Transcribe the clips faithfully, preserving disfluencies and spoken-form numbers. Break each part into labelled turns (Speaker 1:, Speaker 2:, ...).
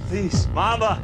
Speaker 1: Please, Mama.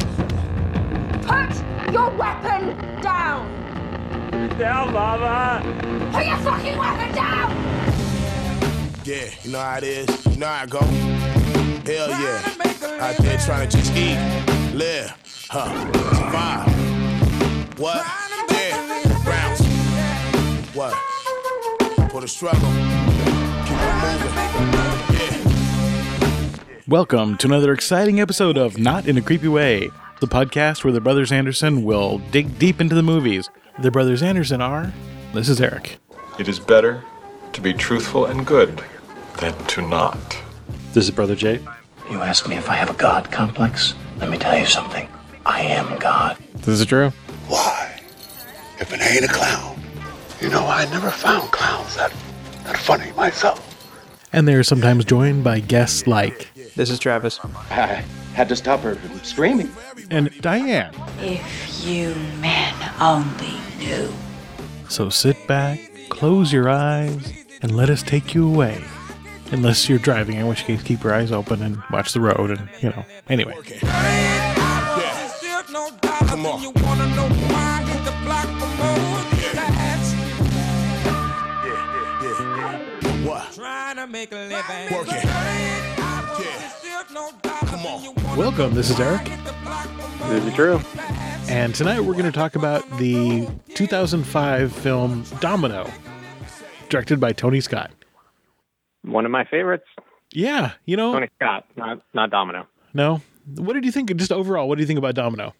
Speaker 2: Put your weapon down.
Speaker 1: Down, Mama.
Speaker 2: Put your fucking weapon down.
Speaker 3: Yeah, you know how it is. You know how I go. Hell yeah. Out there trying to just eat, live, huh, survive. What? Yeah, Browns. What? For the struggle. Keep it moving. Yeah.
Speaker 4: Welcome to another exciting episode of Not in a Creepy Way, the podcast where the Brothers Anderson will dig deep into the movies. The Brothers Anderson are... This is Eric.
Speaker 5: It is better to be truthful and good than to not.
Speaker 6: This is Brother Jay.
Speaker 7: You ask me if I have a God complex? Let me tell you something. I am God.
Speaker 4: This is Drew.
Speaker 8: Why? If it ain't a clown. You know, I never found clowns that, that funny myself.
Speaker 4: And they're sometimes joined by guests like...
Speaker 6: This is Travis.
Speaker 9: I had to stop her from screaming.
Speaker 4: And Diane.
Speaker 10: If you men only knew.
Speaker 4: So sit back, close your eyes, and let us take you away. Unless you're driving, in which case keep your eyes open and watch the road and, you know, anyway.
Speaker 3: Come on. What?
Speaker 11: Trying to make a living.
Speaker 3: Work it. Yeah. Come on.
Speaker 4: Welcome, this is Eric.
Speaker 6: This is Drew.
Speaker 4: And tonight we're going to talk about the two thousand five film Domino, directed by Tony Scott.
Speaker 6: One of my favorites.
Speaker 4: Yeah, you know.
Speaker 6: Tony Scott, not not Domino.
Speaker 4: No? What did you think, just overall, what do you think about Domino?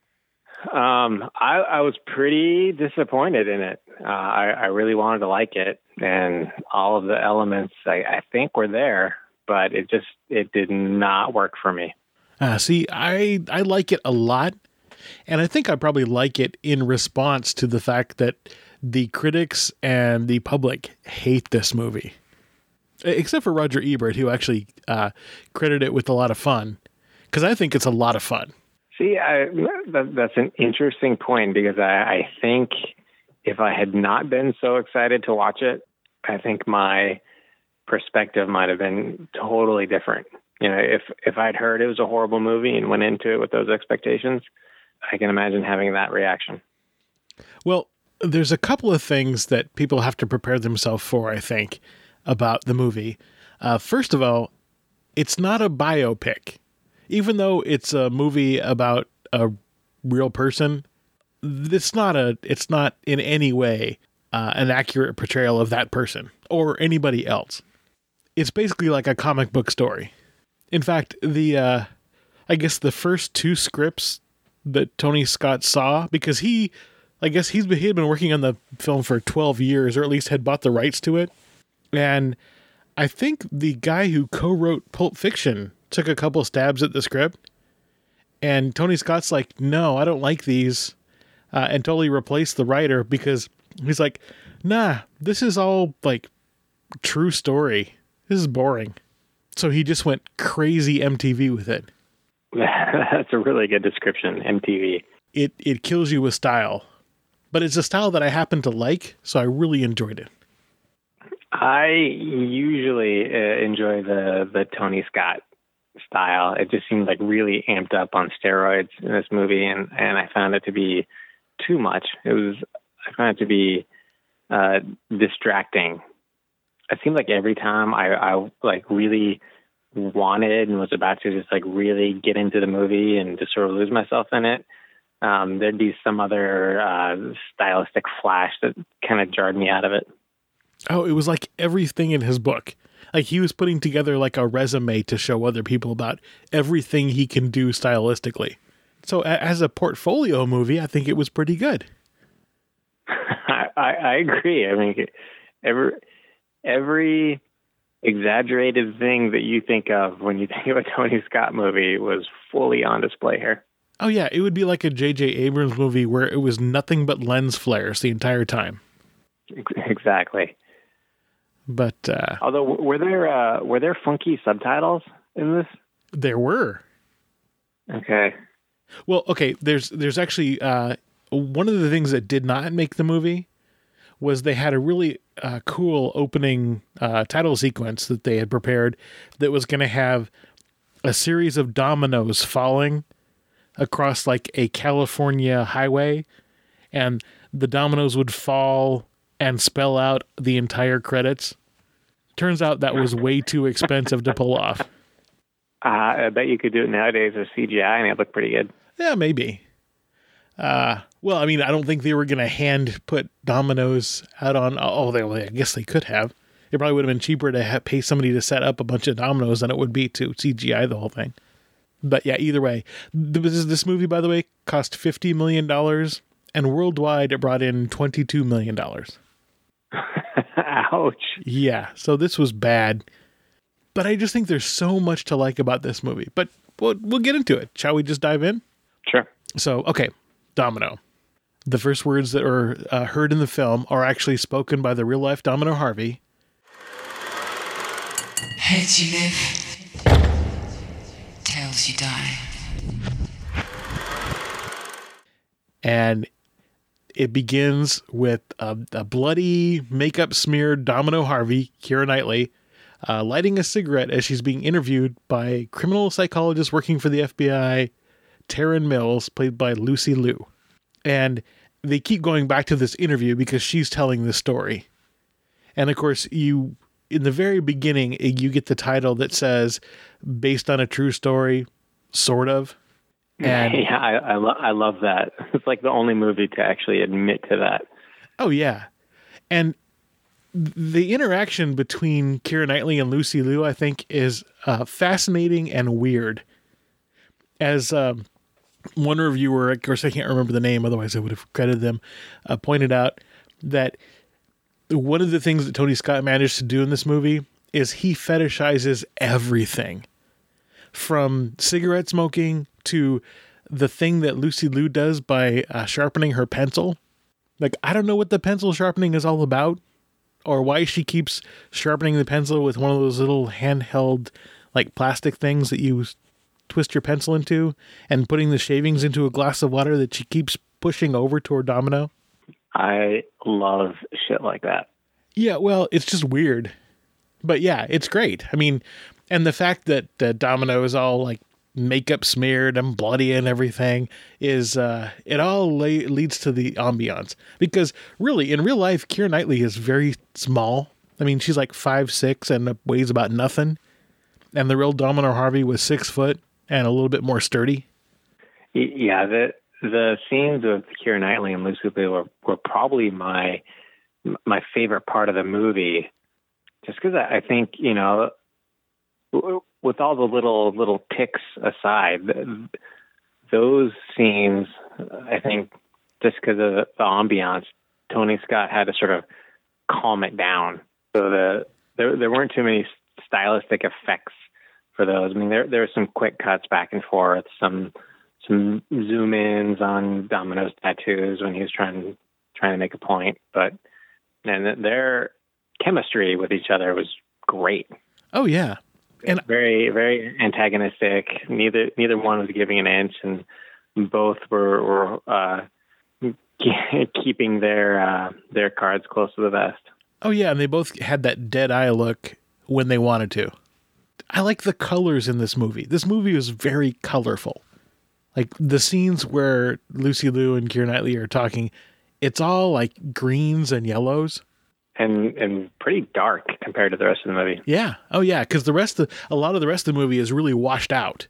Speaker 6: Um, I, I was pretty disappointed in it. Uh, I, I really wanted to like it, and all of the elements I, I think were there, but it just it did not work for me.
Speaker 4: Uh, see, I I like it a lot, and I think I probably like it in response to the fact that the critics and the public hate this movie. Except for Roger Ebert, who actually uh, credited it with a lot of fun, because I think it's a lot of fun.
Speaker 6: See, I, that, that's an interesting point, because I, I think if I had not been so excited to watch it, I think my perspective might have been totally different. You know, if if I'd heard it was a horrible movie and went into it with those expectations, I can imagine having that reaction.
Speaker 4: Well, there's a couple of things that people have to prepare themselves for, I think, about the movie. Uh, first of all, it's not a biopic. Even though it's a movie about a real person, it's not a. It's not in any way uh, an accurate portrayal of that person or anybody else. It's basically like a comic book story. In fact, the uh, I guess the first two scripts that Tony Scott saw, because he, I guess he's he had been working on the film for twelve years, or at least had bought the rights to it, and I think the guy who co-wrote Pulp Fiction took a couple stabs at the script, and Tony Scott's like, no, I don't like these, uh, and totally replaced the writer, because he's like, nah, this is all like true story. This is boring. So he just went crazy M T V with it.
Speaker 6: That's a really good description, M T V.
Speaker 4: It it kills you with style, but it's a style that I happen to like, so I really enjoyed it.
Speaker 6: I usually uh, enjoy the the Tony Scott style. It just seemed like really amped up on steroids in this movie, and, and I found it to be too much. It was I found it to be uh, distracting. It seemed like every time I, I like really wanted and was about to just like really get into the movie and just sort of lose myself in it, um, there'd be some other uh, stylistic flash that kind of jarred me out of it.
Speaker 4: Oh, it was like everything in his book. Like he was putting together like a resume to show other people about everything he can do stylistically. So a- as a portfolio movie, I think it was pretty good.
Speaker 6: I, I, I agree. I mean, every, every exaggerated thing that you think of when you think of a Tony Scott movie was fully on display here.
Speaker 4: Oh yeah, it would be like a J J Abrams movie where it was nothing but lens flares the entire time.
Speaker 6: Exactly.
Speaker 4: But uh,
Speaker 6: although were there uh, were there funky subtitles in this?
Speaker 4: There were.
Speaker 6: Okay.
Speaker 4: Well, okay. There's there's actually uh, one of the things that did not make the movie was they had a really uh, cool opening uh, title sequence that they had prepared that was going to have a series of dominoes falling across like a California highway, and the dominoes would fall and spell out the entire credits. Turns out that was way too expensive to pull off.
Speaker 6: Uh, I bet you could do it nowadays with C G I and it'd look pretty good.
Speaker 4: Yeah, maybe. Uh, well, I mean, I don't think they were going to hand put dominoes out on. Oh, they, well, I guess they could have. It probably would have been cheaper to have, pay somebody to set up a bunch of dominoes than it would be to C G I the whole thing. But yeah, either way, this, this movie, by the way, cost fifty million dollars, and worldwide it brought in twenty-two million dollars.
Speaker 6: Ouch.
Speaker 4: Yeah, so this was bad. But I just think there's so much to like about this movie. But we'll, we'll get into it. Shall we just dive in?
Speaker 6: Sure.
Speaker 4: So, okay, Domino. The first words that are uh, heard in the film are actually spoken by the real-life Domino Harvey.
Speaker 10: Heads you live, tails you die.
Speaker 4: And it begins with a, a bloody, makeup-smeared Domino Harvey, Keira Knightley, uh, lighting a cigarette as she's being interviewed by criminal psychologist working for the F B I, Taryn Mills, played by Lucy Liu. And they keep going back to this interview because she's telling the story. And of course, you, in the very beginning, you get the title that says, based on a true story, sort of. And
Speaker 6: yeah, I I, lo- I love that. It's like the only movie to actually admit to that.
Speaker 4: Oh, yeah. And the interaction between Keira Knightley and Lucy Liu, I think, is uh, fascinating and weird. As um, one reviewer, of course, I can't remember the name, otherwise I would have credited them, uh, pointed out that one of the things that Tony Scott managed to do in this movie is he fetishizes everything. From cigarette smoking to the thing that Lucy Liu does by uh, sharpening her pencil. Like, I don't know what the pencil sharpening is all about, or why she keeps sharpening the pencil with one of those little handheld, like, plastic things that you twist your pencil into, and putting the shavings into a glass of water that she keeps pushing over toward Domino.
Speaker 6: I love shit like that.
Speaker 4: Yeah, well, it's just weird. But yeah, it's great. I mean, and the fact that uh, Domino is all like makeup smeared and bloody and everything is, uh, it all la- leads to the ambiance. Because really, in real life, Keira Knightley is very small. I mean, she's like five six and weighs about nothing. And the real Domino Harvey was six foot and a little bit more sturdy.
Speaker 6: Yeah, the the scenes of Keira Knightley and Lucy Liu were, were probably my my favorite part of the movie. Just because I think, you know, with all the little little ticks aside, those scenes, I think, just because of the, the ambiance, Tony Scott had to sort of calm it down. So the there there weren't too many stylistic effects for those. I mean, there there were some quick cuts back and forth, some some zoom ins on Domino's tattoos when he was trying trying to make a point, but and their chemistry with each other was great.
Speaker 4: Oh yeah.
Speaker 6: And very, very antagonistic. Neither neither one was giving an inch, and both were, were uh, keeping their uh, their cards close to the vest.
Speaker 4: Oh yeah, and they both had that dead eye look when they wanted to. I like the colors in this movie. This movie is very colorful. Like the scenes where Lucy Liu and Keira Knightley are talking, it's all like greens and yellows.
Speaker 6: And and pretty dark compared to the rest of the movie.
Speaker 4: Yeah. Oh, yeah. Because the rest of a lot of the rest of the movie is really washed out.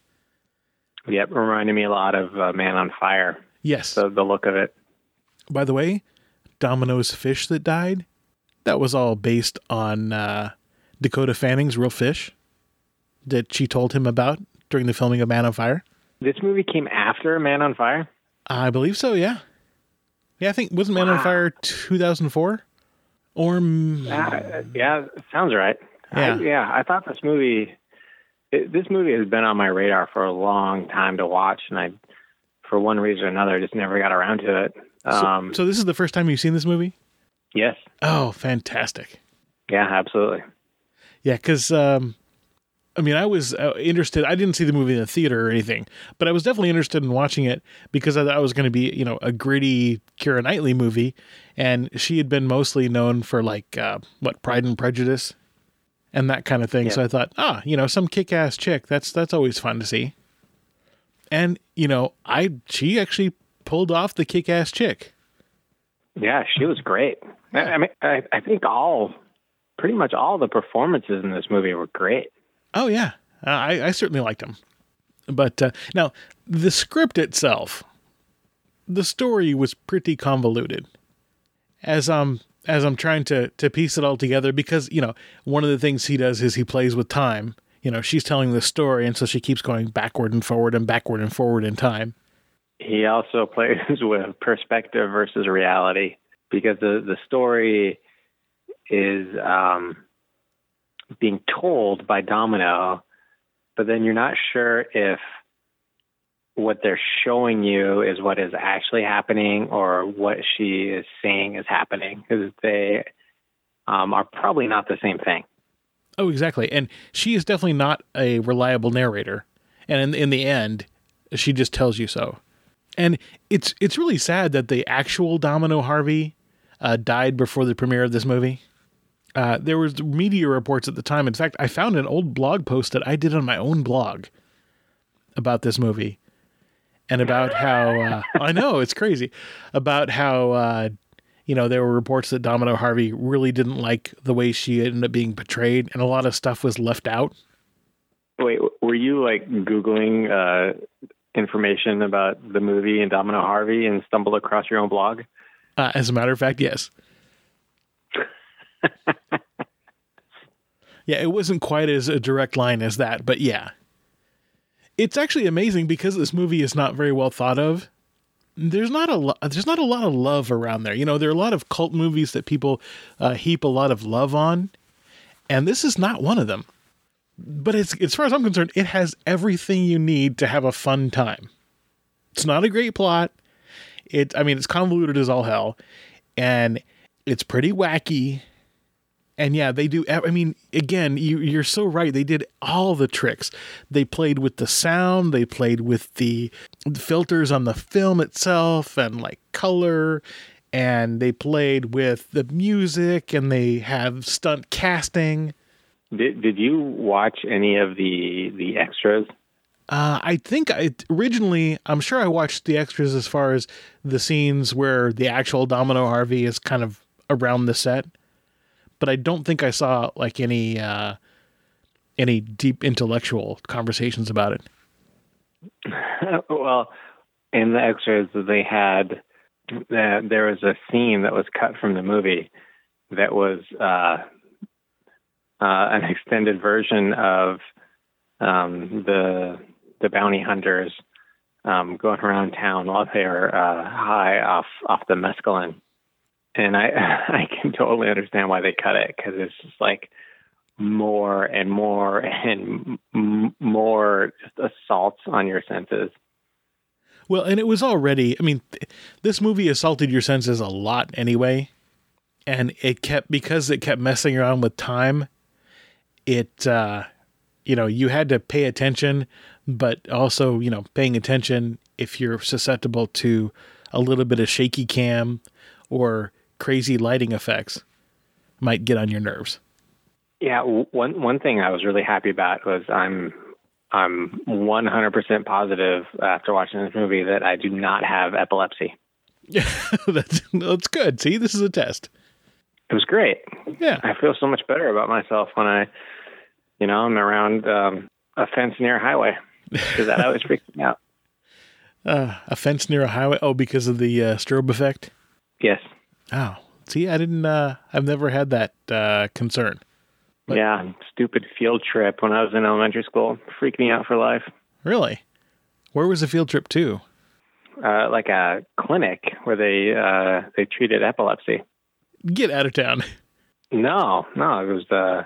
Speaker 6: Yep, reminded me a lot of uh, Man on Fire.
Speaker 4: Yes.
Speaker 6: The, the look of it.
Speaker 4: By the way, Domino's fish that died, that was all based on uh, Dakota Fanning's real fish that she told him about during the filming of Man on Fire.
Speaker 6: This movie came after Man on Fire?
Speaker 4: I believe so. Yeah. Yeah, I think wasn't Man wow. on Fire two thousand four? Or
Speaker 6: uh, yeah, sounds right.
Speaker 4: Yeah,
Speaker 6: I, yeah. I thought this movie, it, this movie has been on my radar for a long time to watch, and I, for one reason or another, just never got around to it. Um,
Speaker 4: so, so this is the first time you've seen this movie?
Speaker 6: Yes.
Speaker 4: Oh, fantastic!
Speaker 6: Yeah, absolutely.
Speaker 4: Yeah, because um, I mean, I was uh, interested. I didn't see the movie in the theater or anything, but I was definitely interested in watching it because I thought it was going to be, you know, a gritty Keira Knightley movie. And she had been mostly known for like, uh, what, Pride and Prejudice and that kind of thing.
Speaker 6: Yeah.
Speaker 4: So I thought, ah, you know, some kick-ass chick. That's that's always fun to see. And you know, I she actually pulled off the kick-ass chick.
Speaker 6: Yeah, she was great. I, I mean, I, I think all, pretty much all the performances in this movie were great.
Speaker 4: Oh yeah, uh, I, I certainly liked them. But uh, now the script itself, the story was pretty convoluted. As um as I'm trying to to piece it all together, because you know one of the things he does is he plays with time. You know, she's telling the story, and so she keeps going backward and forward and backward and forward in time.
Speaker 6: He also plays with perspective versus reality, because the, the story is um, being told by Domino, but then you're not sure if what they're showing you is what is actually happening or what she is saying is happening, because they um, are probably not the same thing.
Speaker 4: Oh, exactly. And she is definitely not a reliable narrator. And in, in the end, she just tells you so. And it's it's really sad that the actual Domino Harvey uh, died before the premiere of this movie. Uh, there was media reports at the time. In fact, I found an old blog post that I did on my own blog about this movie, and about how uh, I know it's crazy about how uh, you know there were reports that Domino Harvey really didn't like the way she ended up being portrayed, and a lot of stuff was left out.
Speaker 6: Wait, were you like Googling Uh... information about the movie and Domino Harvey and stumbled across your own blog?
Speaker 4: Uh, as a matter of fact, yes. Yeah, it wasn't quite as a direct line as that, but yeah. It's actually amazing because this movie is not very well thought of. There's not a lo- there's not a lot of love around there. You know, there are a lot of cult movies that people uh, heap a lot of love on, and this is not one of them. But it's, as far as I'm concerned, it has everything you need to have a fun time. It's not a great plot. It, I mean, it's convoluted as all hell, and it's pretty wacky. And yeah, they do. I mean, again, you, you're so right. They did all the tricks. They played with the sound. They played with the filters on the film itself and like color. And they played with the music, and they have stunt casting.
Speaker 6: Did Did you watch any of the the extras?
Speaker 4: Uh, I think I originally, I'm sure I watched the extras as far as the scenes where the actual Domino Harvey is kind of around the set, but I don't think I saw like any uh, any deep intellectual conversations about it.
Speaker 6: Well, in the extras, they had uh, there was a scene that was cut from the movie that was. Uh, Uh, an extended version of um, the the bounty hunters um, going around town while they're uh, high off off the mescaline, and I I can totally understand why they cut it, because it's just like more and more and m- more just assaults on your senses.
Speaker 4: Well, and it was already. I mean, th- this movie assaulted your senses a lot anyway, and it kept because it kept messing around with time. It, uh, you know, you had to pay attention, but also, you know, paying attention if you're susceptible to a little bit of shaky cam or crazy lighting effects might get on your nerves.
Speaker 6: Yeah, one one thing I was really happy about was I'm I'm one hundred percent positive after watching this movie that I do not have epilepsy.
Speaker 4: Yeah, that's that's good. See, this is a test.
Speaker 6: It was great.
Speaker 4: Yeah,
Speaker 6: I feel so much better about myself when I. You know, I'm around um, a fence near a highway, because that always freaks me out.
Speaker 4: Uh, a fence near a highway? Oh, because of the uh, strobe effect?
Speaker 6: Yes.
Speaker 4: Oh, see, I didn't, uh, I've never had that uh, concern.
Speaker 6: But, yeah, stupid field trip when I was in elementary school. Freaked me out for life.
Speaker 4: Really? Where was the field trip to?
Speaker 6: Uh, like a clinic where they uh, they treated epilepsy.
Speaker 4: Get out of town.
Speaker 6: No, no, it was... Uh,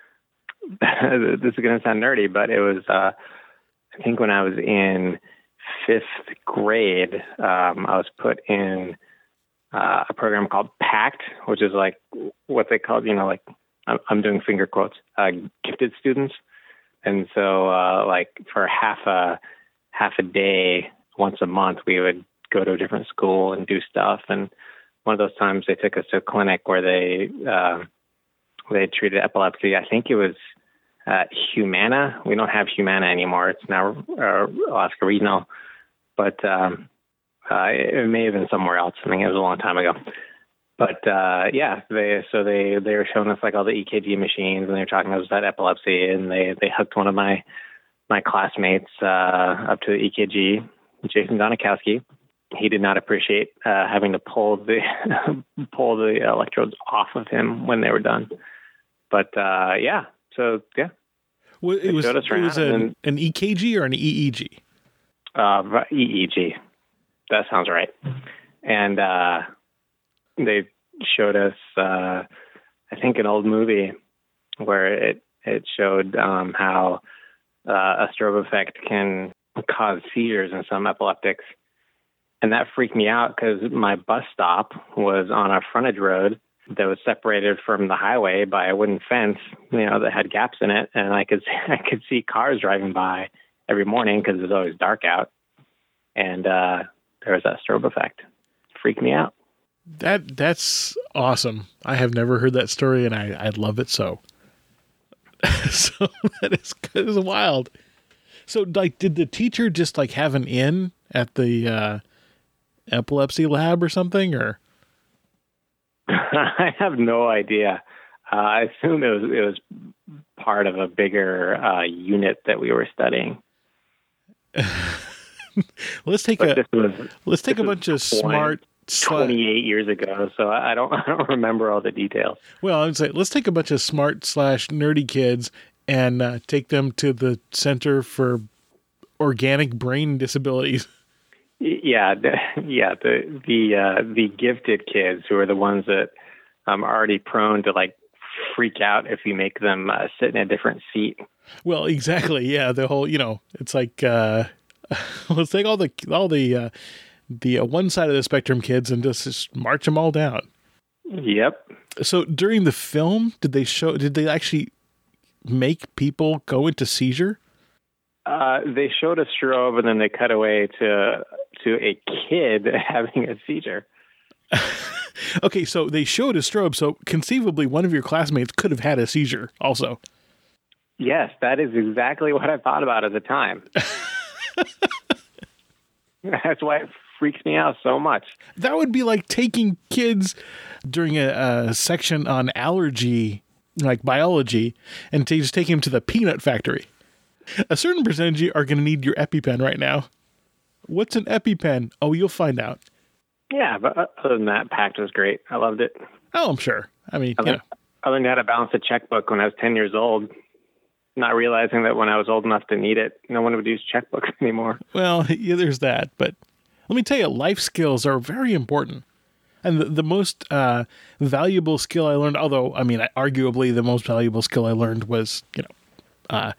Speaker 6: this is going to sound nerdy, but it was, uh, I think when I was in fifth grade, um, I was put in uh, a program called PACT, which is like what they called, you know, like I'm, I'm doing finger quotes, uh, gifted students. And so uh, like for half a, half a day, once a month, we would go to a different school and do stuff. And one of those times they took us to a clinic where they, uh, they treated epilepsy. I think it was uh, Humana. We don't have Humana anymore. It's now uh, Alaska Regional. But um, uh, it may have been somewhere else. I think it was a long time ago. But uh, yeah, they so they they were showing us like all the E K G machines, and they were talking about epilepsy, and they they hooked one of my my classmates uh, up to the E K G, Jason Donikowski. He did not appreciate uh, having to pull the pull the electrodes off of him when they were done. But uh, yeah, so yeah,
Speaker 4: well, it was it was an, and, an E K G or an E E G?
Speaker 6: Uh, E E G. That sounds right. And uh, they showed us, uh, I think, an old movie where it it showed um, how uh, a strobe effect can cause seizures in some epileptics. And that freaked me out because my bus stop was on a frontage road that was separated from the highway by a wooden fence, you know, that had gaps in it. And I could I could see cars driving by every morning because it was always dark out. And uh, there was that strobe effect. It freaked me out.
Speaker 4: That that's awesome. I have never heard that story, and I, I love it so. So that is, that is wild. So, like, did the teacher just like have an in at the uh, epilepsy lab or something, or?
Speaker 6: I have no idea. Uh, I assume it was it was part of a bigger uh, unit that we were studying.
Speaker 4: let's take
Speaker 6: but
Speaker 4: a
Speaker 6: was,
Speaker 4: let's take a bunch of smart.
Speaker 6: twenty-eight years ago, so I don't I don't remember all the details.
Speaker 4: Well, I would say let's take a bunch of smart slash nerdy kids and uh, take them to the Center for Organic Brain Disabilities.
Speaker 6: Yeah, the, yeah, the the uh, the gifted kids who are the ones that um, are already prone to like freak out if you make them uh, sit in a different seat.
Speaker 4: Well, exactly. Yeah, the whole you know, it's like uh, let's take all the all the. Uh, the uh, one side of the spectrum kids and just, just march them all down.
Speaker 6: Yep.
Speaker 4: So during the film, did they show, did they actually make people go into seizure?
Speaker 6: Uh, they showed a strobe and then they cut away to, to a kid having a seizure.
Speaker 4: Okay. So they showed a strobe. So conceivably one of your classmates could have had a seizure also.
Speaker 6: Yes. That is exactly what I thought about at the time. That's why it freaks me out so much.
Speaker 4: That would be like taking kids during a, a section on allergy, like biology, and to just take them to the peanut factory. A certain percentage are going to need your EpiPen right now. What's an EpiPen? Oh, you'll find out.
Speaker 6: Yeah, but other than that, PACT was great. I loved it.
Speaker 4: Oh, I'm sure. I mean,
Speaker 6: I
Speaker 4: you
Speaker 6: learned,
Speaker 4: know.
Speaker 6: I learned how to balance a checkbook when I was ten years old, not realizing that when I was old enough to need it, no one would use checkbooks anymore.
Speaker 4: Well, yeah, there's that. But let me tell you, life skills are very important. And the, the most uh, valuable skill I learned, although, I mean, arguably the most valuable skill I learned was, you know, uh,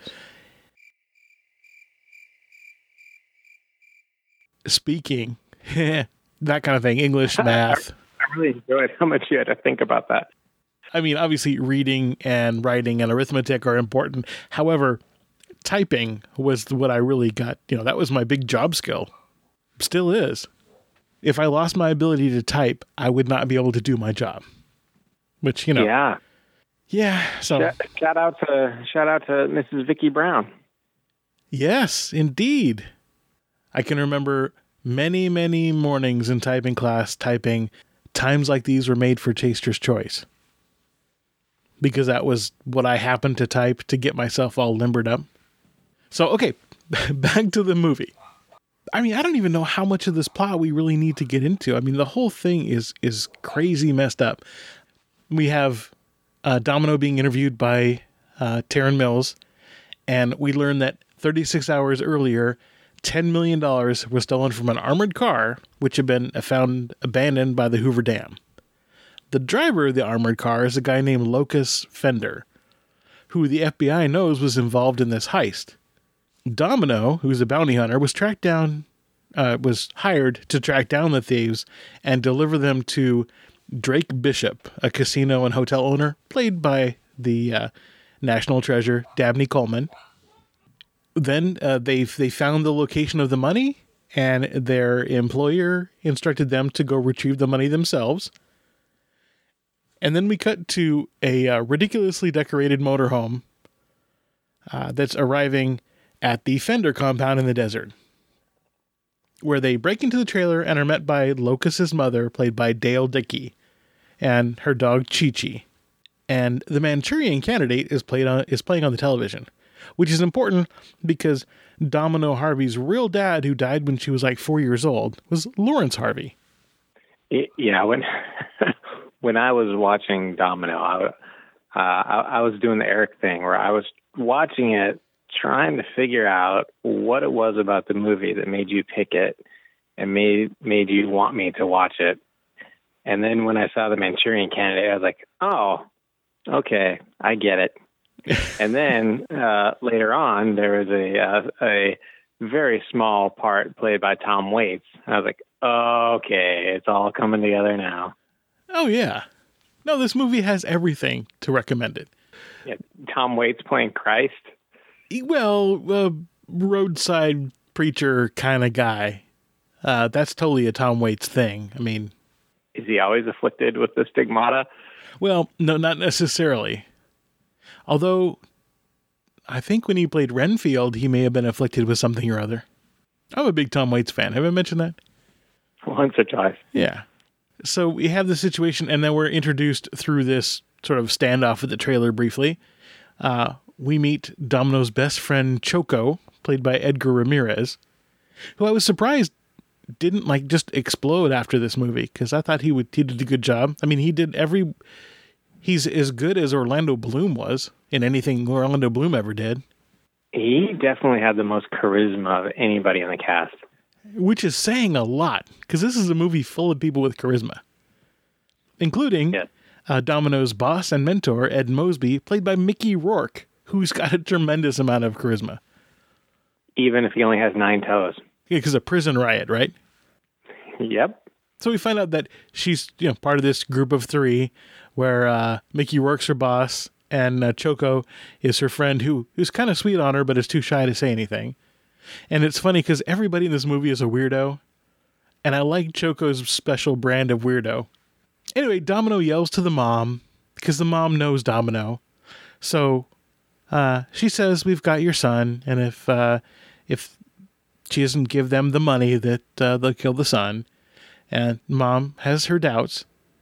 Speaker 4: speaking, that kind of thing, English, math.
Speaker 6: I really enjoyed how much you had to think about that.
Speaker 4: I mean, obviously reading and writing and arithmetic are important. However, typing was what I really got, you know, that was my big job skill. Still is. If I lost my ability to type, I would not be able to do my job. Which, you know.
Speaker 6: Yeah.
Speaker 4: Yeah. So
Speaker 6: shout, shout out to shout out to Missus Vicky Brown.
Speaker 4: Yes, indeed. I can remember many, many mornings in typing class typing times like these were made for Taster's Choice. Because that was what I happened to type to get myself all limbered up. So, okay, back to the movie. I mean, I don't even know how much of this plot we really need to get into. I mean, the whole thing is is crazy messed up. We have uh, Domino being interviewed by uh, Taryn Mills, and we learn that thirty-six hours earlier, ten million dollars was stolen from an armored car, which had been found abandoned by the Hoover Dam. The driver of the armored car is a guy named Locus Fender, who the F B I knows was involved in this heist. Domino, who's a bounty hunter, was tracked down, uh, was hired to track down the thieves and deliver them to Drake Bishop, a casino and hotel owner, played by the uh, national treasure Dabney Coleman. Then uh, they they found the location of the money, and their employer instructed them to go retrieve the money themselves. And then we cut to a uh, ridiculously decorated motorhome uh, that's arriving at the Fender compound in the desert, where they break into the trailer and are met by Locus's mother, played by Dale Dickey, and her dog Chi-Chi. And the Manchurian Candidate is played on is playing on the television, which is important because Domino Harvey's real dad, who died when she was like four years old, was Lawrence Harvey.
Speaker 6: Yeah, when when I was watching Domino, I, uh, I, I was doing the Eric thing where I was watching it, trying to figure out what it was about the movie that made you pick it and made made you want me to watch it. And then when I saw the Manchurian Candidate, I was like, oh, okay, I get it. And then uh, later on, there was a uh, a very small part played by Tom Waits. I was like, oh, okay, it's all coming together now.
Speaker 4: Oh, yeah. No, this movie has everything to recommend it.
Speaker 6: Yeah, Tom Waits playing Christ.
Speaker 4: Well, a roadside preacher kind of guy. Uh, that's totally a Tom Waits thing. I mean...
Speaker 6: Is he always afflicted with the stigmata?
Speaker 4: Well, no, not necessarily. Although, I think when he played Renfield, he may have been afflicted with something or other. I'm a big Tom Waits fan. Have I mentioned that?
Speaker 6: Once or twice.
Speaker 4: Yeah. So we have this situation, and then we're introduced through this sort of standoff with the trailer briefly. Uh, we meet Domino's best friend, Choco, played by Edgar Ramirez, who I was surprised didn't like just explode after this movie, because I thought he would he did a good job. I mean, he did every... He's as good as Orlando Bloom was in anything Orlando Bloom ever did.
Speaker 6: He definitely had the most charisma of anybody in the cast.
Speaker 4: Which is saying a lot, because this is a movie full of people with charisma. Including
Speaker 6: yeah.
Speaker 4: uh, Domino's boss and mentor, Ed Mosby, played by Mickey Rourke, who's got a tremendous amount of charisma.
Speaker 6: Even if he only has nine toes.
Speaker 4: Yeah, because of Prison Riot, right?
Speaker 6: Yep.
Speaker 4: So we find out that she's, you know, part of this group of three, where uh, Mickey Rourke's her boss, and uh, Choco is her friend who who's kind of sweet on her, but is too shy to say anything. And it's funny because everybody in this movie is a weirdo, and I like Choco's special brand of weirdo. Anyway, Domino yells to the mom, because the mom knows Domino. So uh, she says, we've got your son, and if uh, if she doesn't give them the money, that uh, they'll kill the son. And mom has her doubts.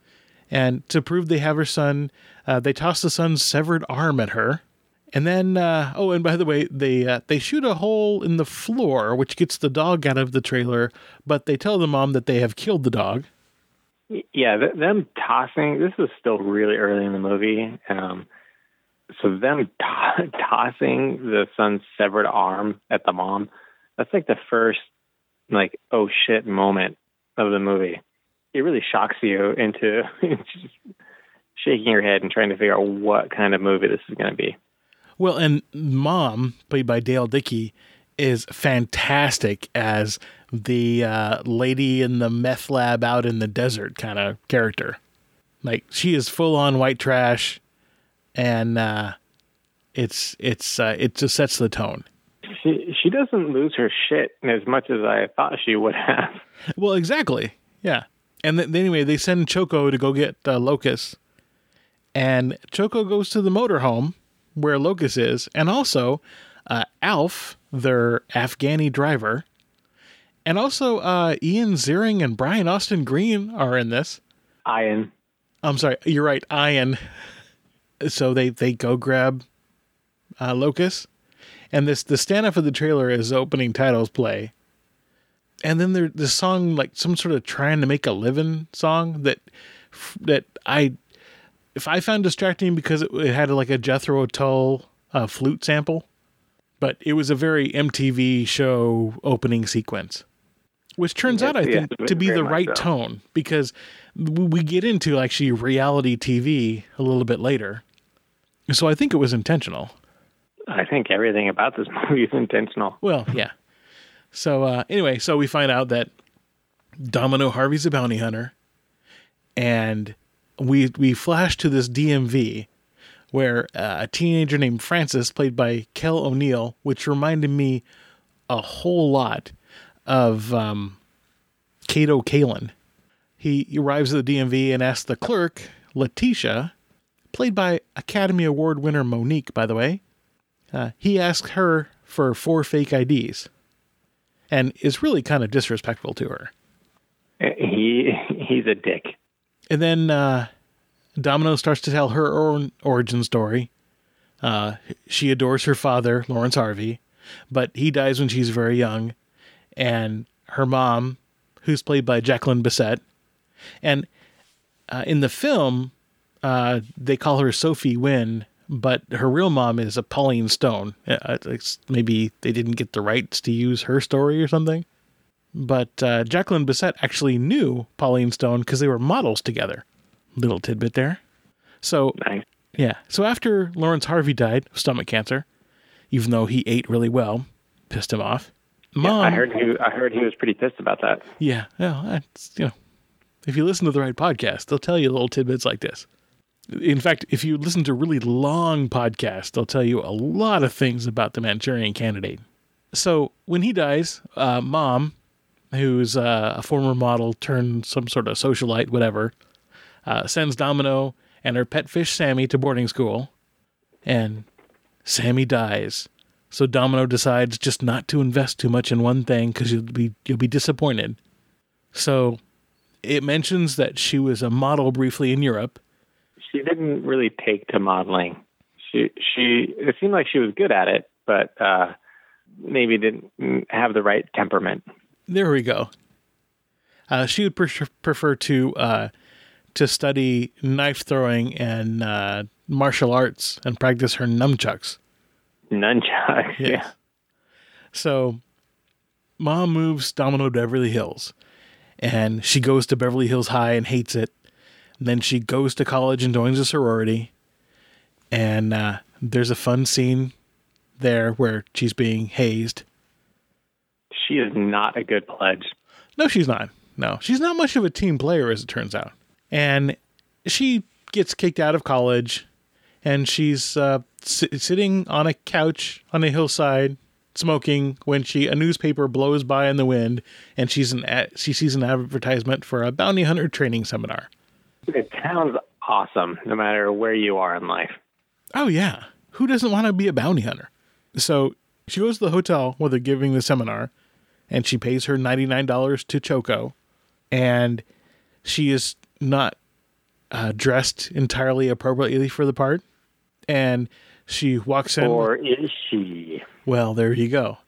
Speaker 4: And to prove they have her son, uh, they toss the son's severed arm at her. And then, uh, oh, and by the way, they uh, they shoot a hole in the floor, which gets the dog out of the trailer, but they tell the mom that they have killed the dog.
Speaker 6: Yeah, th- them tossing, this is still really early in the movie. Um, so them to- tossing the son's severed arm at the mom, that's like the first, like, oh shit moment of the movie. It really shocks you into just shaking your head and trying to figure out what kind of movie this is going to be.
Speaker 4: Well, and Mom, played by Dale Dickey, is fantastic as the uh, lady in the meth lab out in the desert kind of character. Like, she is full on white trash, and uh, it's it's uh, it just sets the tone.
Speaker 6: She she doesn't lose her shit as much as I thought she would have.
Speaker 4: Well, exactly. Yeah. And th- anyway, they send Choco to go get uh, Locus. And Choco goes to the motorhome where Locus is. And also, uh, Alf, their Afghani driver. And also, uh, Ian Ziering and Brian Austin Green are in this.
Speaker 6: Ian.
Speaker 4: I'm sorry. You're right. Ian. So they, they go grab uh, Locus. And this the standoff of the trailer is opening titles play. And then there's this song, like some sort of trying to make a living song that that I, if I found distracting because it, it had like a Jethro Tull uh, flute sample, but it was a very M T V show opening sequence, which turns
Speaker 6: yes,
Speaker 4: out I
Speaker 6: yes,
Speaker 4: think to be the right so. tone, because we get into actually reality T V a little bit later. So I think it was intentional.
Speaker 6: I think everything about this movie is intentional.
Speaker 4: Well, yeah. So uh, anyway, so we find out that Domino Harvey's a bounty hunter, and we we flash to this D M V where uh, a teenager named Francis, played by Kel O'Neill, which reminded me a whole lot of um, Kato Kalin. He, he arrives at the D M V and asks the clerk, Letitia, played by Academy Award winner Monique, by the way, uh, he asks her for four fake I Ds and is really kind of disrespectful to her.
Speaker 6: He he's a dick.
Speaker 4: And then uh, Domino starts to tell her own origin story. Uh, she adores her father, Lawrence Harvey, but he dies when she's very young. And her mom, who's played by Jacqueline Bisset. And uh, in the film, uh, they call her Sophie Wynn, but her real mom is a Pauline Stone. Uh, it's, maybe they didn't get the rights to use her story or something. But uh, Jacqueline Bisset actually knew Pauline Stone because they were models together. Little tidbit there. So,
Speaker 6: nice.
Speaker 4: Yeah. So after Lawrence Harvey died of stomach cancer, even though he ate really well, pissed him off. Mom,
Speaker 6: yeah, I heard he. I heard he was pretty pissed about that.
Speaker 4: Yeah. Well, that's, you know, if you listen to the right podcast, they'll tell you little tidbits like this. In fact, if you listen to really long podcasts, they'll tell you a lot of things about the Manchurian Candidate. So when he dies, uh, Mom, who's uh, a former model turned some sort of socialite, whatever, uh, sends Domino and her pet fish Sammy to boarding school, and Sammy dies. So Domino decides just not to invest too much in one thing because you'll be you'll be disappointed. So it mentions that she was a model briefly in Europe.
Speaker 6: She didn't really take to modeling. She she it seemed like she was good at it, but uh, maybe didn't have the right temperament.
Speaker 4: There we go. Uh, she would pre- prefer to uh, to study knife throwing and uh, martial arts and practice her nunchucks.
Speaker 6: Nunchucks, yeah. yeah.
Speaker 4: So, Mom moves Domino to Beverly Hills, and she goes to Beverly Hills High and hates it. And then she goes to college and joins a sorority, and uh, there's a fun scene there where she's being hazed.
Speaker 6: She is not a good pledge.
Speaker 4: No, she's not. No, she's not much of a team player, as it turns out. And she gets kicked out of college, and she's uh, s- sitting on a couch on a hillside smoking when she a newspaper blows by in the wind, and she's an ad, she sees an advertisement for a bounty hunter training seminar.
Speaker 6: It sounds awesome, no matter where you are in life.
Speaker 4: Oh yeah, who doesn't want to be a bounty hunter? So she goes to the hotel where they're giving the seminar, and she pays her ninety-nine dollars to Choco, and she is not uh, dressed entirely appropriately for the part, and she walks in.
Speaker 6: Or is she?
Speaker 4: Well, there you go.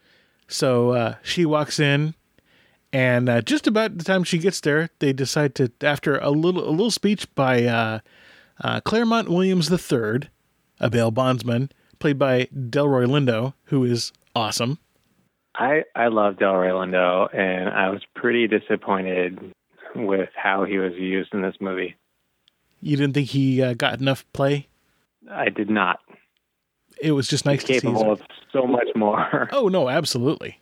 Speaker 4: So uh, she walks in, and uh, just about the time she gets there, they decide to, after a little a little speech by uh, uh, Claremont Williams the third, a bail bondsman, played by Delroy Lindo, who is awesome.
Speaker 6: I, I love Delroy Lindo, and I was pretty disappointed with how he was used in this movie.
Speaker 4: You didn't think he uh, got enough play?
Speaker 6: I did not.
Speaker 4: It was just nice
Speaker 6: He's
Speaker 4: to see.
Speaker 6: capable of so much more.
Speaker 4: Oh, no, absolutely.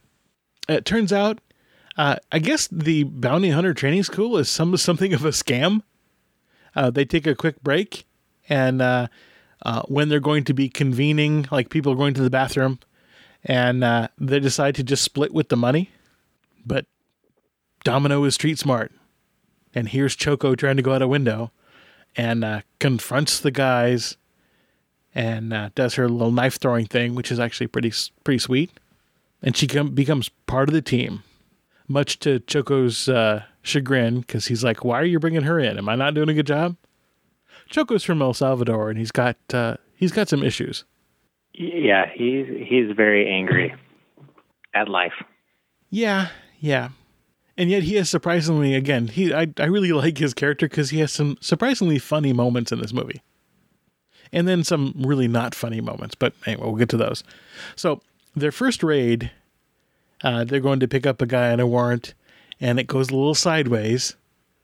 Speaker 4: It turns out, uh, I guess the bounty hunter training school is some something of a scam. Uh, they take a quick break, and uh, uh, when they're going to be convening, like people are going to the bathroom, and uh, they decide to just split with the money. But Domino is street smart, and here's Choco trying to go out a window, and uh, confronts the guys, and uh, does her little knife throwing thing, which is actually pretty pretty sweet. And she com- becomes part of the team, much to Choco's uh, chagrin, because he's like, "Why are you bringing her in? Am I not doing a good job?" Choco's from El Salvador, and he's got uh, he's got some issues.
Speaker 6: Yeah, he's he's very angry at life.
Speaker 4: Yeah, yeah. And yet he has surprisingly, again, he I, I really like his character because he has some surprisingly funny moments in this movie. And then some really not funny moments, but anyway, we'll get to those. So their first raid, uh, they're going to pick up a guy on a warrant, and it goes a little sideways.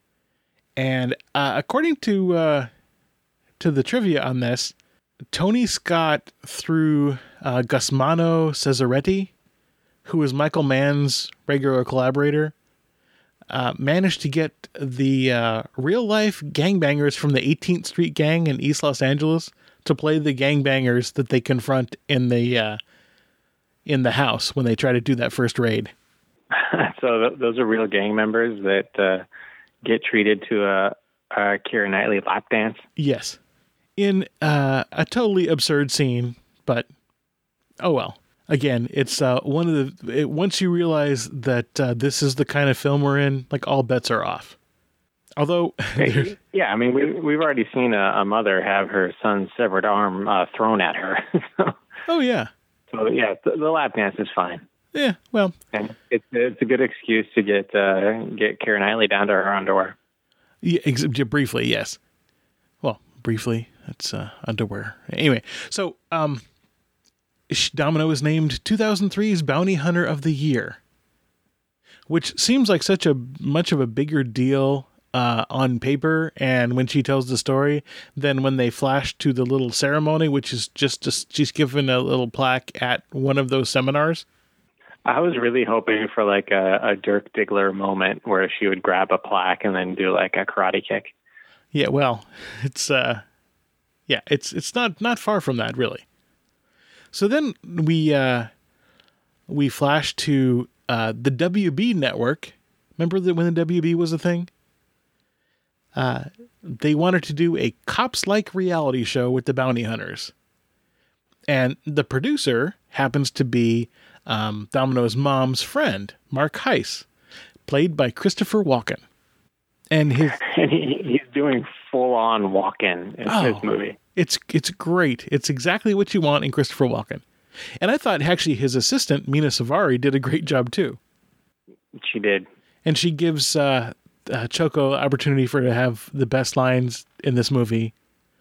Speaker 4: And uh, according to uh, to the trivia on this, Tony Scott, through uh, Gusmano Cesaretti, who was Michael Mann's regular collaborator, uh, managed to get the uh, real-life gangbangers from the eighteenth Street Gang in East Los Angeles to play the gangbangers that they confront in the uh, in the house when they try to do that first raid.
Speaker 6: So th- those are real gang members that uh, get treated to a, uh, Keira Knightley lap dance?
Speaker 4: Yes. In uh, a totally absurd scene, but oh well. Again, it's uh, one of the... It, once you realize that uh, this is the kind of film we're in, like, all bets are off. Although...
Speaker 6: yeah, I mean, we, we've already seen a, a mother have her son's severed arm uh, thrown at her.
Speaker 4: Oh, yeah.
Speaker 6: So, yeah, the, the lap dance is fine.
Speaker 4: Yeah, well...
Speaker 6: And it's, it's a good excuse to get uh, get Keira Knightley down to her underwear.
Speaker 4: Yeah, ex- briefly, yes. Well, briefly, it's uh, underwear. Anyway, so... um. Domino is named two thousand three's Bounty Hunter of the Year, which seems like such a much of a bigger deal uh, on paper and when she tells the story than when they flash to the little ceremony, which is just, just she's given a little plaque at one of those seminars.
Speaker 6: I was really hoping for like a, a Dirk Diggler moment where she would grab a plaque and then do like a karate kick.
Speaker 4: Yeah, well, it's uh, yeah, it's it's not not far from that, really. So then we uh, we flash to uh, the W B network. Remember that when the W B was a thing? Uh, they wanted to do a cops-like reality show with the bounty hunters. And the producer happens to be um, Domino's mom's friend, Mark Heiss, played by Christopher Walken. And his
Speaker 6: and he, he's doing full-on Walken in
Speaker 4: oh,
Speaker 6: his movie.
Speaker 4: It's it's great. It's exactly what you want in Christopher Walken. And I thought actually his assistant, Mina Savari, did a great job too.
Speaker 6: She did.
Speaker 4: And she gives uh, uh, Choco opportunity for her to have the best lines in this movie.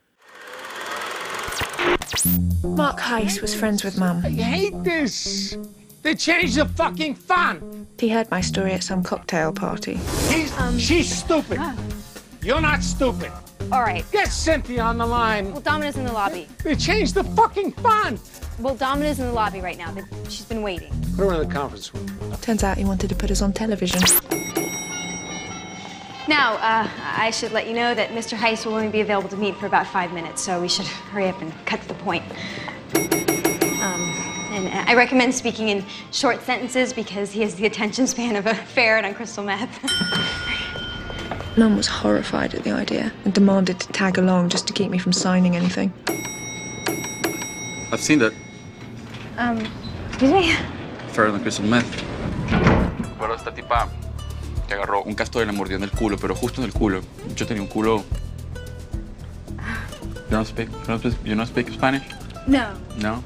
Speaker 11: Mark Heiss was friends with Mum.
Speaker 12: I hate this. They changed the fucking font.
Speaker 11: He heard my story at some cocktail party.
Speaker 12: He's, um, she's stupid. Uh, You're not stupid.
Speaker 13: All right.
Speaker 12: Get Cynthia on the line.
Speaker 13: Well, Domina's in the lobby.
Speaker 12: They changed the fucking font.
Speaker 13: Well, Domina's in the lobby right now. She's been waiting.
Speaker 12: Put her in the conference room.
Speaker 11: Turns out he wanted to put us on television.
Speaker 13: Now, uh, I should let you know that Mister Heiss will only be available to meet for about five minutes, so we should hurry up and cut to the point. Um, and I recommend speaking in short sentences because he has the attention span of a ferret on crystal meth.
Speaker 11: Mum was horrified at the idea and demanded to tag along just to keep me from signing anything.
Speaker 14: I've seen that.
Speaker 13: Um, excuse me?
Speaker 14: Ferret on crystal meth. Pero esta tipa que agarró un castor y le mordió en el culo, pero justo en el culo. Yo tenía un culo. You don't speak, you don't speak, you don't speak Spanish?
Speaker 13: No.
Speaker 14: No?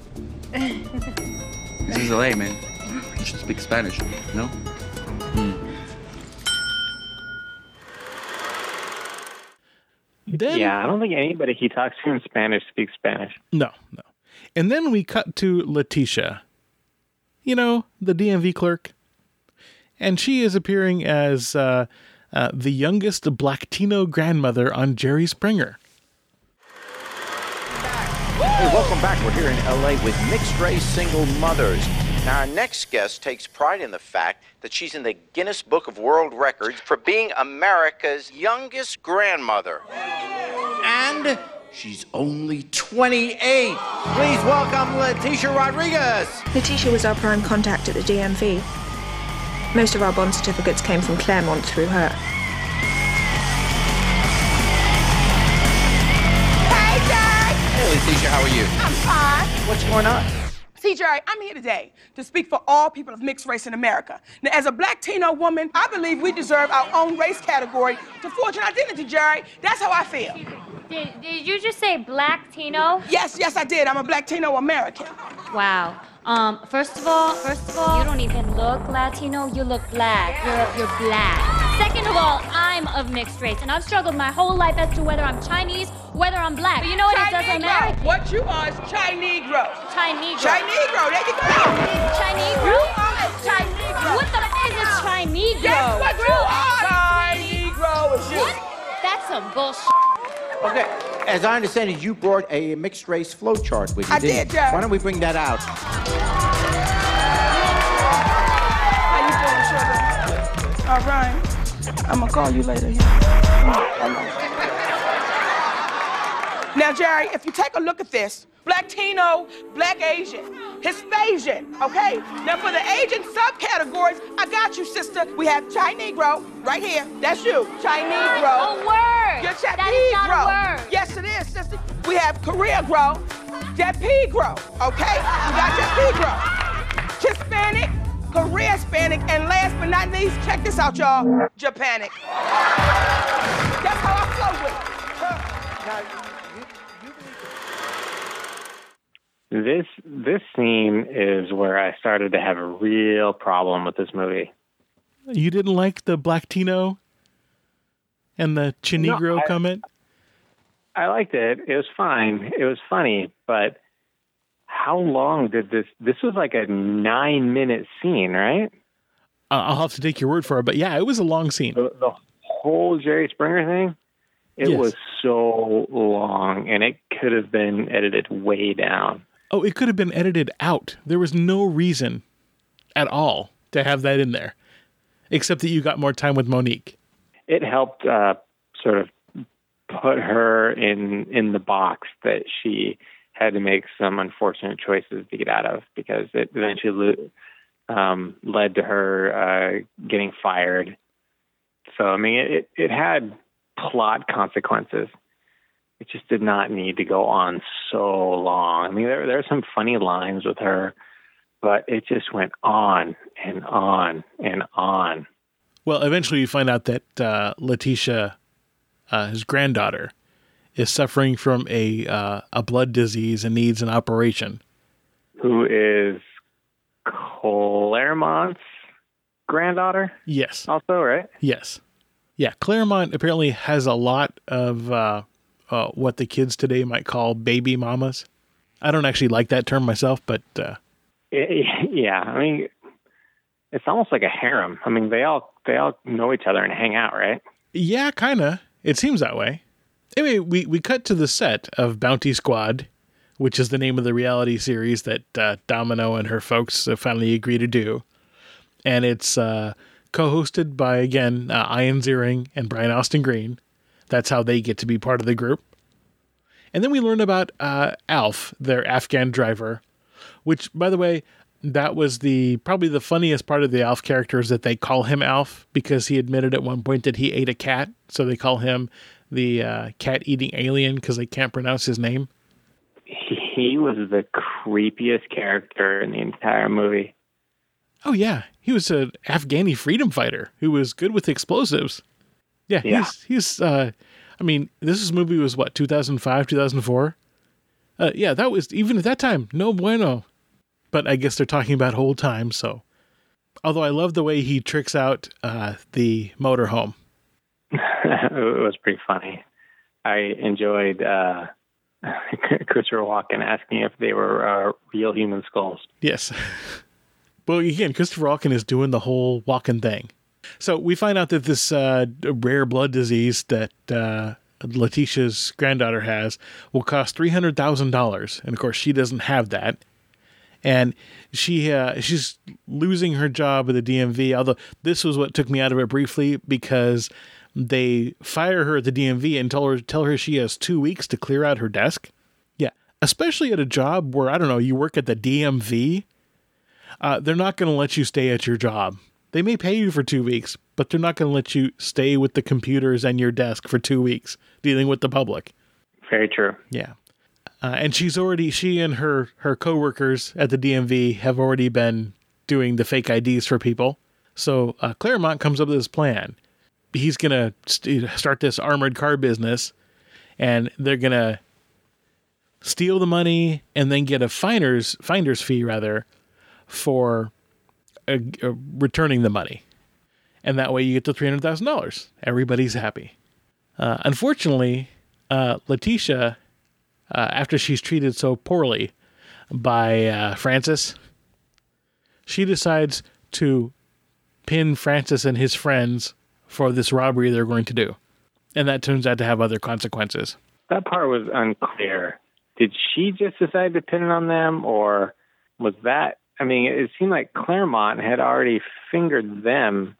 Speaker 14: This is L A, man. You should speak Spanish, no? Hmm.
Speaker 4: Then,
Speaker 6: yeah, I don't think anybody he talks to in Spanish speaks Spanish.
Speaker 4: No, no. And then we cut to Letitia. You know, the D M V clerk. And she is appearing as uh, uh, the youngest Blacktino grandmother on Jerry Springer.
Speaker 15: Hey, welcome back. We're here in L A with mixed-race single mothers. Now, our next guest takes pride in the fact that she's in the Guinness Book of World Records for being America's youngest grandmother. And she's only twenty-eight. Please welcome Letitia Rodriguez.
Speaker 11: Letitia was our prime contact at the D M V. Most of our bond certificates came from Claremont through her.
Speaker 16: Hey, Jerry!
Speaker 15: Hey, Letitia, how are you?
Speaker 16: I'm fine.
Speaker 15: What's going on?
Speaker 16: See, Jerry, I'm here today to speak for all people of mixed race in America. Now, as a Black Latino woman, I believe we deserve our own race category to forge an identity, Jerry. That's how I feel.
Speaker 17: Did, did you just say Black Latino?
Speaker 16: Yes, yes, I did. I'm a Black Latino American.
Speaker 17: Wow. Um, first of all, first of all, you don't even look Latino, you look black. You're, you're black. Second of all, I'm of mixed race, and I've struggled my whole life as to whether I'm Chinese, whether I'm black. But you know what? It doesn't matter.
Speaker 16: What you are is Chi-Negro.
Speaker 17: Chi-Negro.
Speaker 16: Chi-Negro, there you go.
Speaker 17: Chi-Negro?
Speaker 16: You are Chi-Negro.
Speaker 17: What the f is a Chi-Negro?
Speaker 16: Guess what you are? Chi-Negro is you.
Speaker 17: What? That's some bullshit.
Speaker 15: Okay, as I understand it, you brought a mixed-race flowchart with you,
Speaker 16: I
Speaker 15: didn't
Speaker 16: did,
Speaker 15: you?
Speaker 16: Jerry.
Speaker 15: Why don't we bring that out?
Speaker 16: How you doing, sugar? All right. I'm gonna call you later. Now, Jerry, if you take a look at this, Black Latino, Black Asian, Hispasian, okay? Now, for the Asian subcategories, I got got you, sister. We have Chai Negro right here. That's you, Chai Negro.
Speaker 17: A word.
Speaker 16: You're Chai
Speaker 17: That is
Speaker 16: Negro.
Speaker 17: not a word.
Speaker 16: Yes, it is, sister. We have Korea Grow, Japegro, okay? We got Japegro. Hispanic, Korea Hispanic, and last but not least, check this out, y'all, Japanic. That's how I flow with it.
Speaker 6: Now, This this scene is where I started to have a real problem with this movie.
Speaker 4: You didn't like the Black Tino and the Chinegro
Speaker 6: No, I-
Speaker 4: comment?
Speaker 6: I liked it. It was fine. It was funny, but how long did this? This was like a nine minute scene, right?
Speaker 4: Uh, I'll have to take your word for it, but yeah, it was a long scene.
Speaker 6: The, the whole Jerry Springer thing. It
Speaker 4: Yes.
Speaker 6: was so long, and it could have been edited way down.
Speaker 4: Oh, it could have been edited out. There was no reason at all to have that in there, except that you got more time with Monique.
Speaker 6: It helped uh, sort of put her in in the box that she had to make some unfortunate choices to get out of, because it eventually um, led to her uh, getting fired. So, I mean, it, it had plot consequences. It just did not need to go on so long. I mean, there, there are some funny lines with her, but it just went on and on and on.
Speaker 4: Well, eventually you find out that uh, Letitia, uh, his granddaughter, is suffering from a uh, a blood disease and needs an operation.
Speaker 6: Who is Claremont's granddaughter?
Speaker 4: Yes.
Speaker 6: Also, right?
Speaker 4: Yes. Yeah, Claremont apparently has a lot of uh, uh, what the kids today might call baby mamas. I don't actually like that term myself, but... Uh,
Speaker 6: Yeah, I mean, it's almost like a harem. I mean, they all they all know each other and hang out, right?
Speaker 4: yeah, kind of. It seems that way. Anyway, we, we cut to the set of Bounty Squad, which is the name of the reality series that uh, Domino and her folks uh, finally agree to do. And it's uh, co-hosted by, again, uh, Ian Ziering and Brian Austin Green. That's how they get to be part of the group. And then we learn about uh, Alf, their Afghan driver, which, by the way, that was the probably the funniest part of the Alf character is that they call him Alf because he admitted at one point that he ate a cat. So they call him the uh, cat-eating alien because they can't pronounce his name.
Speaker 6: He was the creepiest character in the entire movie.
Speaker 4: Oh, yeah. He was an Afghani freedom fighter who was good with explosives. Yeah,
Speaker 6: Yeah.
Speaker 4: he's, he's uh, I mean, this movie was what, two thousand five, two thousand four? Uh, yeah, that was, even at that time, no bueno. But I guess they're talking about old times, so. Although I love the way he tricks out uh, the motorhome.
Speaker 6: It was pretty funny. I enjoyed uh, Christopher Walken asking if they were uh, real human skulls.
Speaker 4: Yes. Well, again, Christopher Walken is doing the whole walking thing. So we find out that this uh, rare blood disease that uh, Letitia's granddaughter has will cost three hundred thousand dollars. And, of course, she doesn't have that. And she uh, she's losing her job at the D M V, although this was what took me out of it briefly because they fire her at the D M V and tell her, tell her she has two weeks to clear out her desk. Yeah, especially at a job where, I don't know, you work at the D M V. Uh, they're not going to let you stay at your job. They may pay you for two weeks, but they're not going to let you stay with the computers and your desk for two weeks dealing with the public.
Speaker 6: Very true.
Speaker 4: Yeah. Uh, and she's already, she and her, her coworkers at the D M V have already been doing the fake I Ds for people. So uh, Claremont comes up with this plan. He's going to st- start this armored car business, and they're going to steal the money and then get a finder's, finder's fee, rather, for uh, uh, returning the money. And that way you get the three hundred thousand dollars. Everybody's happy. Uh, unfortunately, uh, Letitia... Uh, after she's treated so poorly by uh, Francis, she decides to pin Francis and his friends for this robbery they're going to do. And that turns out to have other consequences.
Speaker 6: That part was unclear. Did she just decide to pin it on them, or was that... I mean, it seemed like Claremont had already fingered them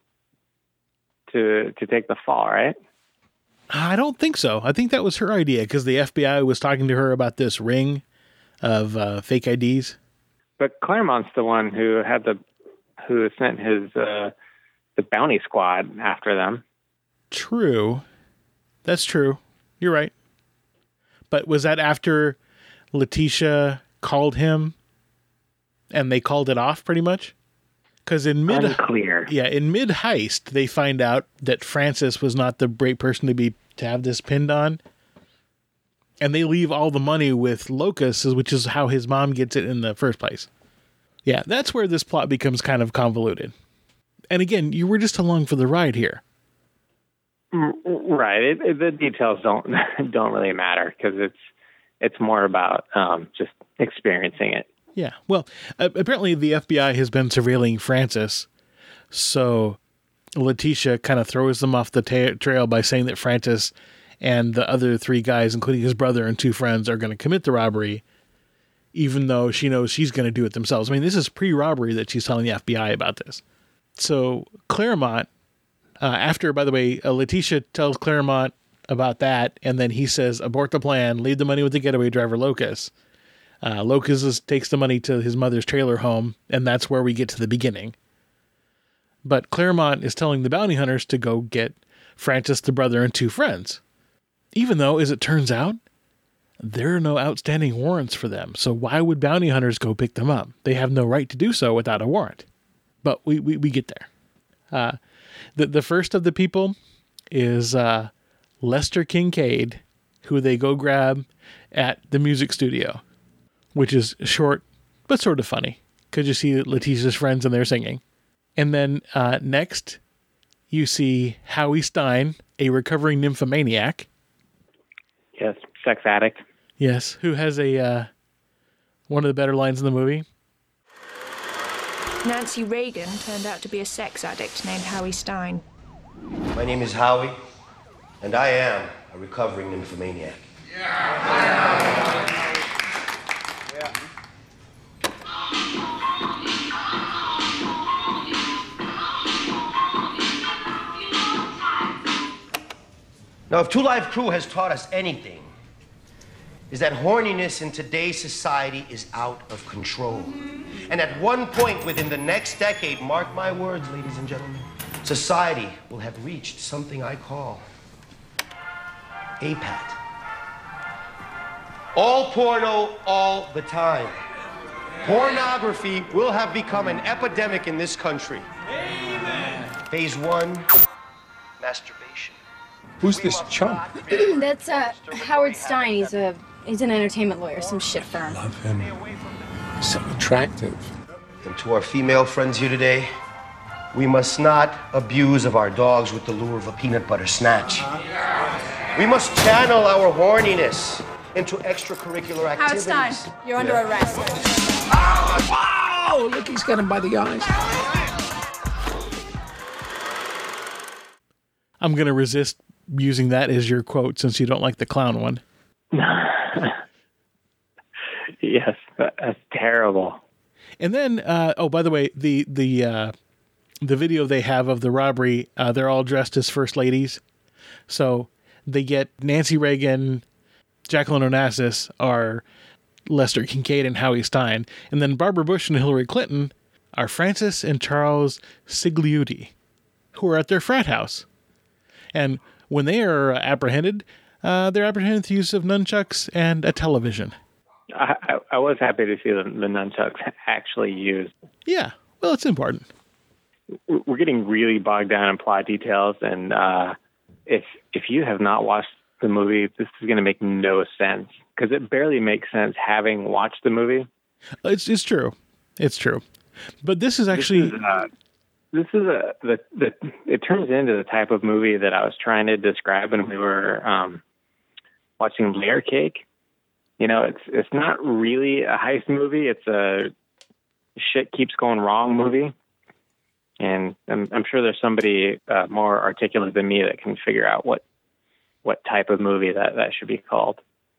Speaker 6: to to take the fall, right?
Speaker 4: I don't think so. I think that was her idea because the F B I was talking to her about this ring of uh, fake I Ds.
Speaker 6: But Claremont's the one who had the who sent his uh, the bounty squad after them.
Speaker 4: True. That's true. You're right. But was that after Letitia called him and they called it off pretty much? Because in mid
Speaker 6: Unclear.
Speaker 4: Yeah, in mid heist, they find out that Francis was not the great person to be to have this pinned on. And they leave all the money with Locus, which is how his mom gets it in the first place. Yeah, that's where this plot becomes kind of convoluted. And again, you were just along for the ride here.
Speaker 6: Right. It, it, the details don't don't really matter because it's it's more about um, just experiencing it.
Speaker 4: Yeah. Well, uh, apparently the F B I has been surveilling Francis, so Letitia kind of throws them off the ta- trail by saying that Francis and the other three guys, including his brother and two friends, are going to commit the robbery, even though she knows she's going to do it themselves. I mean, this is pre-robbery that she's telling the F B I about this. So Claremont, uh, after, by the way, uh, Letitia tells Claremont about that, and then he says, abort the plan, leave the money with the getaway driver, Locus. Uh, Locus is, takes the money to his mother's trailer home, and that's where we get to the beginning. But Claremont is telling the bounty hunters to go get Francis, the brother, and two friends. Even though, as it turns out, there are no outstanding warrants for them. So why would bounty hunters go pick them up? They have no right to do so without a warrant. But we, we, we get there. Uh, the, the first of the people is uh, Lester Kincaid, who they go grab at the music studio, which is short, but sort of funny, because you see Letitia's friends and they're singing. And then uh, next, you see Howie Stein, a recovering nymphomaniac.
Speaker 6: Yes, sex addict.
Speaker 4: Yes, who has a uh, one of the better lines in the movie.
Speaker 11: Nancy Reagan turned out to be a sex addict named Howie Stein.
Speaker 18: My name is Howie, and I am a recovering nymphomaniac. Yeah. Now, if Two Live Crew has taught us anything, is that horniness in today's society is out of control. And at one point within the next decade, mark my words, ladies and gentlemen, society will have reached something I call A P A T. All porno, all the time. Pornography will have become an epidemic in this country. Amen. Phase one, masturbation.
Speaker 12: Who's this chump?
Speaker 13: That's uh, Howard Stein. He's a he's an entertainment lawyer, some shit firm.
Speaker 12: Love him. So attractive.
Speaker 18: And to our female friends here today, we must not abuse of our dogs with the lure of a peanut butter snatch. We must channel our horniness into extracurricular activities.
Speaker 2: Howard Stein, you're under
Speaker 18: Yeah.
Speaker 2: arrest.
Speaker 12: Oh, look, he's got him by the eyes.
Speaker 4: I'm going to resist using that as your quote since you don't like the clown one.
Speaker 6: Yes, that, that's terrible.
Speaker 4: And then, uh, oh, by the way, the the uh, the video they have of the robbery, uh, they're all dressed as first ladies. So they get Nancy Reagan, Jacqueline Onassis are Lester Kincaid and Howie Stein. And then Barbara Bush and Hillary Clinton are Francis and Charles Sigliuti, who are at their frat house. And when they are apprehended, uh, they're apprehended with the use of nunchucks and a television.
Speaker 6: I, I, I was happy to see the, the nunchucks actually used.
Speaker 4: Yeah, well, it's important.
Speaker 6: We're getting really bogged down in plot details, and uh, if if you have not watched the movie, this is going to make no sense because it barely makes sense having watched the movie.
Speaker 4: It's it's true, it's true, but this is actually
Speaker 6: this is, uh, this is a the, the it turns into the type of movie that I was trying to describe when we were um, watching Layer Cake. You know, it's it's not really a heist movie. It's a shit keeps going wrong movie. And I'm, I'm sure there's somebody uh, more articulate than me that can figure out what what type of movie that, that should be called.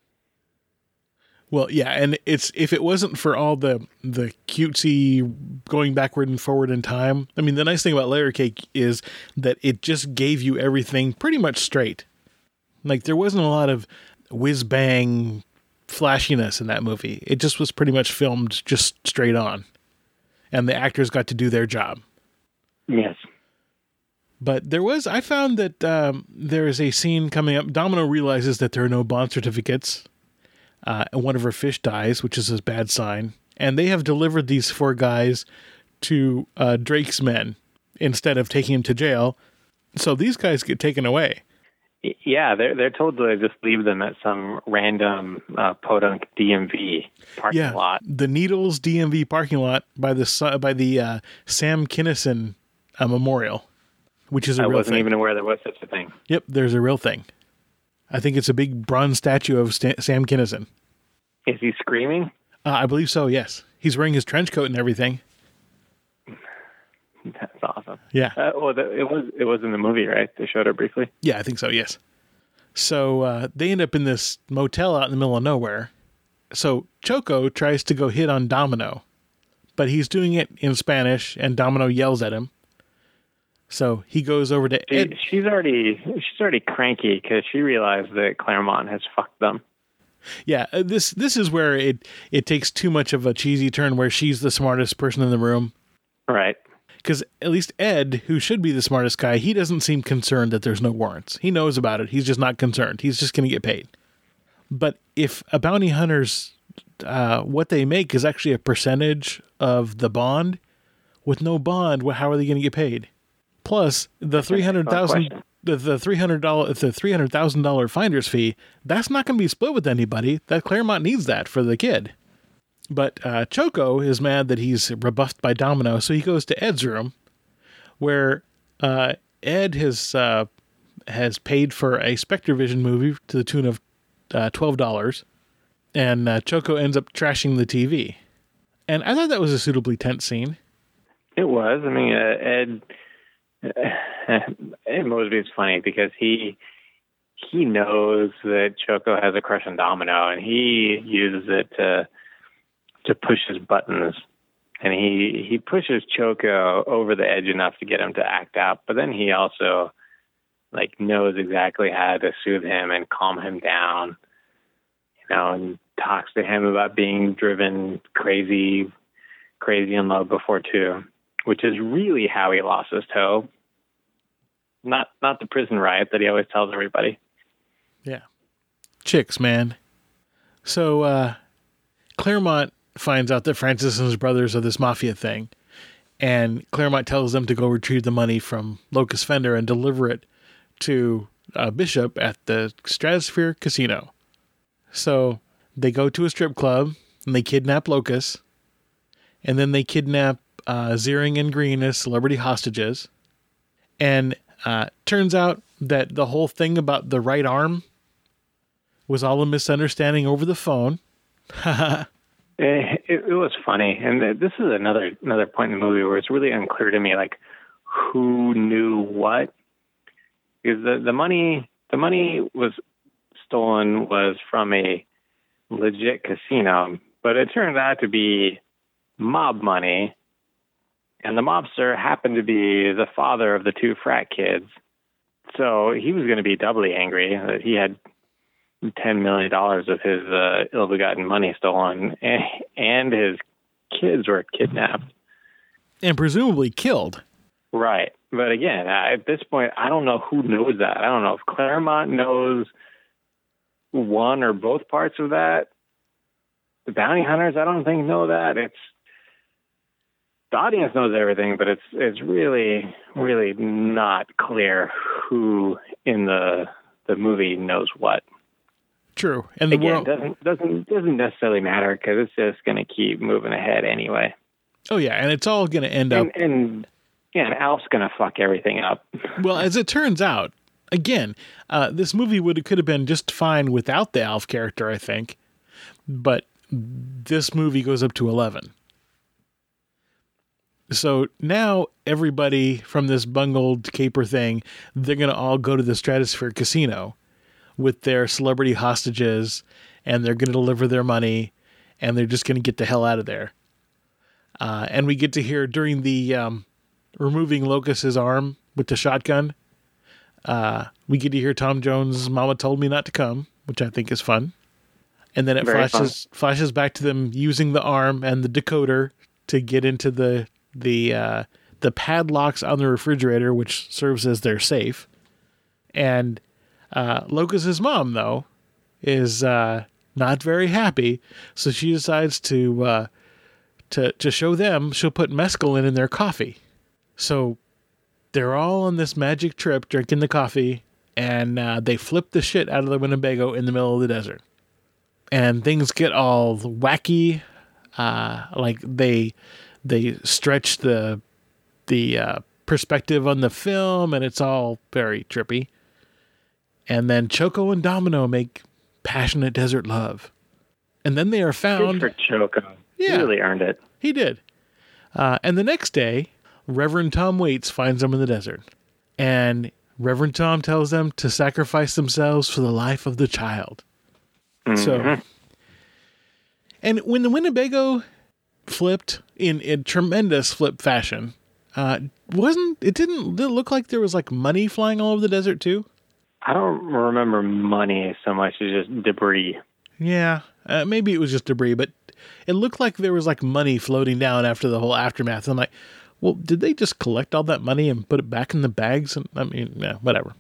Speaker 4: Well, yeah, and it's if it wasn't for all the the cutesy going backward and forward in time. I mean, the nice thing about Layer Cake is that it just gave you everything pretty much straight. Like there wasn't a lot of whiz bang flashiness in that movie. It just was pretty much filmed just straight on, and the actors got to do their job.
Speaker 6: Yes.
Speaker 4: But there was, I found that um, there is a scene coming up. Domino realizes that there are no bond certificates. Uh, and one of her fish dies, which is a bad sign. And they have delivered these four guys to uh, Drake's men instead of taking him to jail. So these guys get taken away.
Speaker 6: Yeah, they're they're told to just leave them at some random uh, podunk D M V parking
Speaker 4: yeah,
Speaker 6: lot.
Speaker 4: The Needles D M V parking lot by the by the uh, Sam Kinison uh, Memorial, which is a
Speaker 6: I
Speaker 4: real
Speaker 6: wasn't
Speaker 4: thing.
Speaker 6: even aware there was such a thing.
Speaker 4: Yep, there's a real thing. I think it's a big bronze statue of St- Sam Kinison.
Speaker 6: Is he screaming?
Speaker 4: Uh, I believe so, yes. He's wearing his trench coat and everything.
Speaker 6: That's awesome.
Speaker 4: Yeah.
Speaker 6: Uh, well, the, it was it was in the movie, right? They showed it briefly.
Speaker 4: Yeah, I think so, yes. So uh, they end up in this motel out in the middle of nowhere. So Choco tries to go hit on Domino, but he's doing it in Spanish, and Domino yells at him. So he goes over to
Speaker 6: She,
Speaker 4: Ed.
Speaker 6: she's already she's already cranky because she realized that Claremont has fucked them.
Speaker 4: Yeah, uh, this this is where it, it takes too much of a cheesy turn where she's the smartest person in the room.
Speaker 6: Right.
Speaker 4: Because at least Ed, who should be the smartest guy, he doesn't seem concerned that there's no warrants. He knows about it. He's just not concerned. He's just going to get paid. But if a bounty hunter's, uh, what they make is actually a percentage of the bond, with no bond, well, how are they going to get paid? Plus, the three hundred thousand dollars the, the three hundred dollars the three hundred thousand dollars finder's fee, that's not going to be split with anybody. That Claremont needs that for the kid. But uh, Choco is mad that he's rebuffed by Domino, so he goes to Ed's room, where uh, Ed has uh, has paid for a SpectreVision movie to the tune of uh, twelve dollars, and uh, Choco ends up trashing the T V. And I thought that was a suitably tense scene.
Speaker 6: It was. I mean, uh, Ed, Ed Mosby is funny because he he knows that Choco has a crush on Domino, and he uses it to to push his buttons. And he, he pushes Choco over the edge enough to get him to act out. But then he also like knows exactly how to soothe him and calm him down, you know, and talks to him about being driven crazy, crazy in love before too, which is really how he lost his toe. Not, not the prison riot that he always tells everybody.
Speaker 4: Yeah. Chicks, man. So, uh, Claremont finds out that Francis and his brothers are this mafia thing, and Claremont tells them to go retrieve the money from Locust Fender and deliver it to uh, Bishop at the Stratosphere Casino. So they go to a strip club and they kidnap Locust, and then they kidnap uh, Ziering and Green as celebrity hostages. And uh, turns out that the whole thing about the right arm was all a misunderstanding over the phone.
Speaker 6: It, it, it was funny, and this is another another point in the movie where it's really unclear to me, like who knew what. Because the the money the money was stolen was from a legit casino, but it turned out to be mob money, and the mobster happened to be the father of the two frat kids. So he was going to be doubly angry that he had ten million dollars of his uh, ill-begotten money stolen, and, and his kids were kidnapped.
Speaker 4: And presumably killed.
Speaker 6: Right. But again, at this point, I don't know who knows that. I don't know if Claremont knows one or both parts of that. The bounty hunters, I don't think, know that. It's the audience knows everything, but it's it's really, really not clear who in the the movie knows what.
Speaker 4: True, and the
Speaker 6: Again,
Speaker 4: world
Speaker 6: doesn't doesn't doesn't necessarily matter because it's just going to keep moving ahead anyway.
Speaker 4: Oh yeah, and it's all going to end up.
Speaker 6: And, and yeah, and Alf's going to fuck everything up.
Speaker 4: Well, as it turns out, again, uh, this movie would could have been just fine without the Alf character, I think, but this movie goes up to eleven. So now everybody from this bungled caper thing, they're going to all go to the Stratosphere Casino with their celebrity hostages, and they're going to deliver their money, and they're just going to get the hell out of there. Uh, and we get to hear during the um, removing Locust's arm with the shotgun, uh, we get to hear Tom Jones' "Mama Told Me Not to Come," which I think is fun. And then it
Speaker 6: Very
Speaker 4: flashes fun. flashes back to them using the arm and the decoder to get into the the uh, the padlocks on the refrigerator, which serves as their safe. And uh, Locus's mom, though, is uh, not very happy, so she decides to uh, to to show them. She'll put mescaline in their coffee. So they're all on this magic trip, drinking the coffee, and uh, they flip the shit out of the Winnebago in the middle of the desert. And things get all wacky, uh, like they they stretch the the uh, perspective on the film, and it's all very trippy. And then Choco and Domino make passionate desert love, and then they are found.
Speaker 6: Good for Choco.
Speaker 4: Yeah,
Speaker 6: he really earned it.
Speaker 4: He did. Uh, and the next day, Reverend Tom Waits finds them in the desert, and Reverend Tom tells them to sacrifice themselves for the life of the child. Mm-hmm. So, and when the Winnebago flipped in in tremendous flip fashion, uh, wasn't it didn't it look like there was like money flying all over the desert too?
Speaker 6: I don't remember money so much as just debris.
Speaker 4: Yeah, uh, maybe it was just debris, but it looked like there was like money floating down after the whole aftermath. I'm like, well, did they just collect all that money and put it back in the bags? And I mean, yeah, whatever.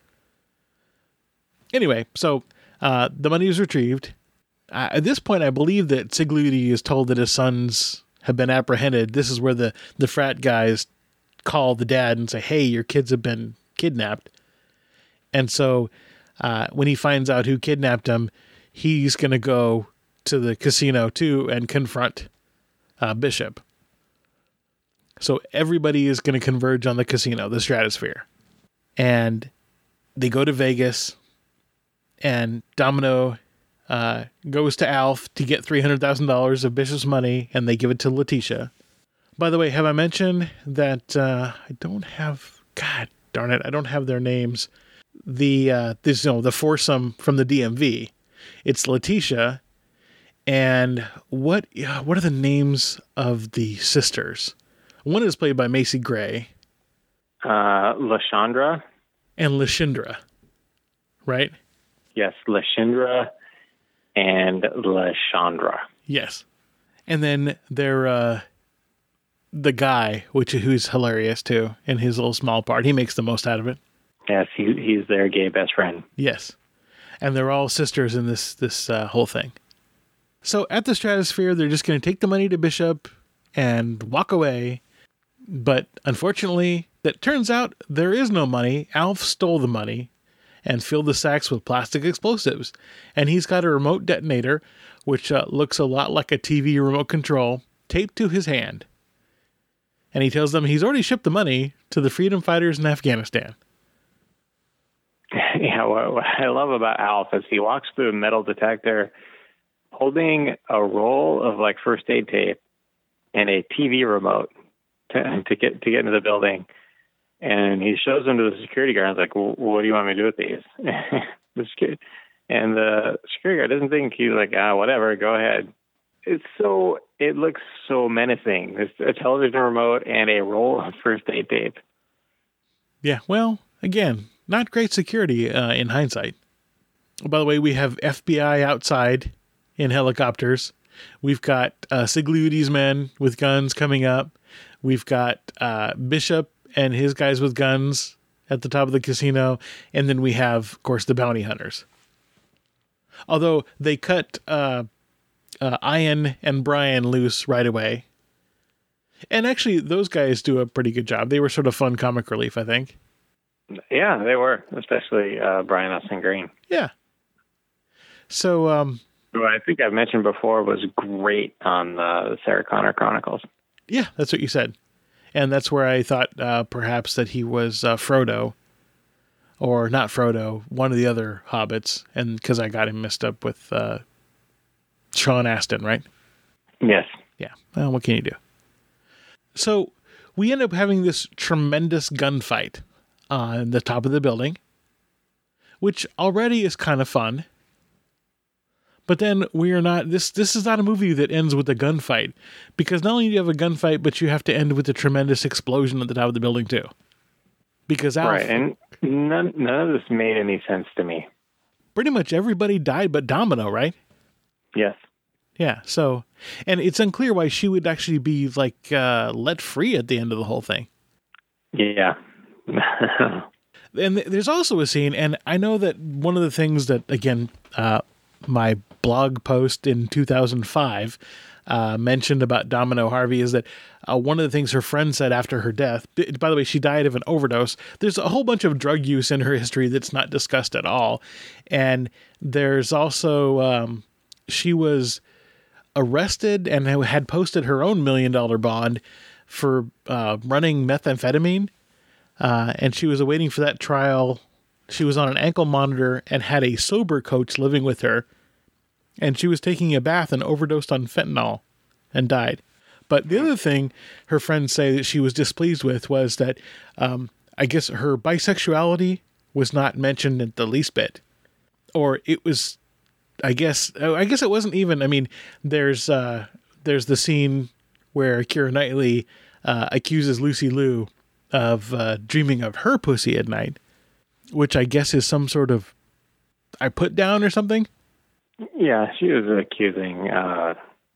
Speaker 4: Anyway, so uh, the money is retrieved. Uh, at this point, I believe that Sigliudi is told that his sons have been apprehended. This is where the, the frat guys call the dad and say, hey, your kids have been kidnapped. And so uh, when he finds out who kidnapped him, he's going to go to the casino too and confront uh, Bishop. So everybody is going to converge on the casino, the Stratosphere. And they go to Vegas, and Domino uh, goes to Alf to get three hundred thousand dollars of Bishop's money, and they give it to Letitia. By the way, have I mentioned that uh, I don't have, God darn it, I don't have their names. The, uh, this, you know, the foursome from the D M V. It's Letitia, and what, what are the names of the sisters? One is played by Macy Gray.
Speaker 6: Uh, Lashandra.
Speaker 4: And Lashindra. Right?
Speaker 6: Yes, Lashindra and Lashandra.
Speaker 4: Yes. And then they're, uh, the guy, which who's hilarious too, in his little small part. He makes the most out of it.
Speaker 6: Yes, he, he's their gay best friend.
Speaker 4: Yes. And they're all sisters in this, this uh, whole thing. So at the Stratosphere, they're just going to take the money to Bishop and walk away. But unfortunately, it turns out there is no money. Alf stole the money and filled the sacks with plastic explosives. And he's got a remote detonator, which uh, looks a lot like a T V remote control, taped to his hand. And he tells them he's already shipped the money to the freedom fighters in Afghanistan.
Speaker 6: Yeah, what, what I love about Alf is he walks through a metal detector holding a roll of like first aid tape and a T V remote to, to get to get into the building. And he shows them to the security guard. And like, well, what do you want me to do with these? the security, and the security guard doesn't think, he's like, ah, whatever, go ahead. It's so, it looks so menacing. There's a television remote and a roll of first aid tape.
Speaker 4: Yeah, well, again, not great security uh, in hindsight. By the way, we have F B I outside in helicopters. We've got uh, Sigliudi's men with guns coming up. We've got uh, Bishop and his guys with guns at the top of the casino. And then we have, of course, the bounty hunters. Although they cut uh, uh, Ian and Brian loose right away. And actually, those guys do a pretty good job. They were sort of fun comic relief, I think.
Speaker 6: Yeah, they were, especially uh, Brian Austin Green.
Speaker 4: Yeah. So, um,
Speaker 6: who I think I've mentioned before was great on the Sarah Connor Chronicles.
Speaker 4: Yeah, that's what you said. And that's where I thought uh, perhaps that he was uh, Frodo, or not Frodo, one of the other hobbits, and because I got him mixed up with uh, Sean Astin, right?
Speaker 6: Yes.
Speaker 4: Yeah. Well, what can you do? So we end up having this tremendous gunfight on the top of the building, which already is kind of fun. But then we are not, this this is not a movie that ends with a gunfight, because not only do you have a gunfight, but you have to end with a tremendous explosion at the top of the building too. Because Alf,
Speaker 6: right, and none, none of this made any sense to me.
Speaker 4: Pretty much everybody died but Domino, right?
Speaker 6: Yes.
Speaker 4: Yeah, so, and it's unclear why she would actually be, like, uh, let free at the end of the whole thing.
Speaker 6: Yeah.
Speaker 4: And there's also a scene, and I know that one of the things that, again, uh, my blog post in two thousand five uh, mentioned about Domino Harvey is that uh, one of the things her friend said after her death, by the way, she died of an overdose. There's a whole bunch of drug use in her history that's not discussed at all. And there's also, um, she was arrested and had posted her own million dollar bond for uh, running methamphetamine. Uh, and she was awaiting for that trial. She was on an ankle monitor and had a sober coach living with her. And she was taking a bath and overdosed on fentanyl and died. But the other thing her friends say that she was displeased with was that um, I guess her bisexuality was not mentioned at the least bit. Or it was, I guess, I guess it wasn't even, I mean, there's, uh, there's the scene where Keira Knightley uh, accuses Lucy Liu of uh, dreaming of her pussy at night, which I guess is some sort of I put down or something.
Speaker 6: Yeah, she was accusing uh,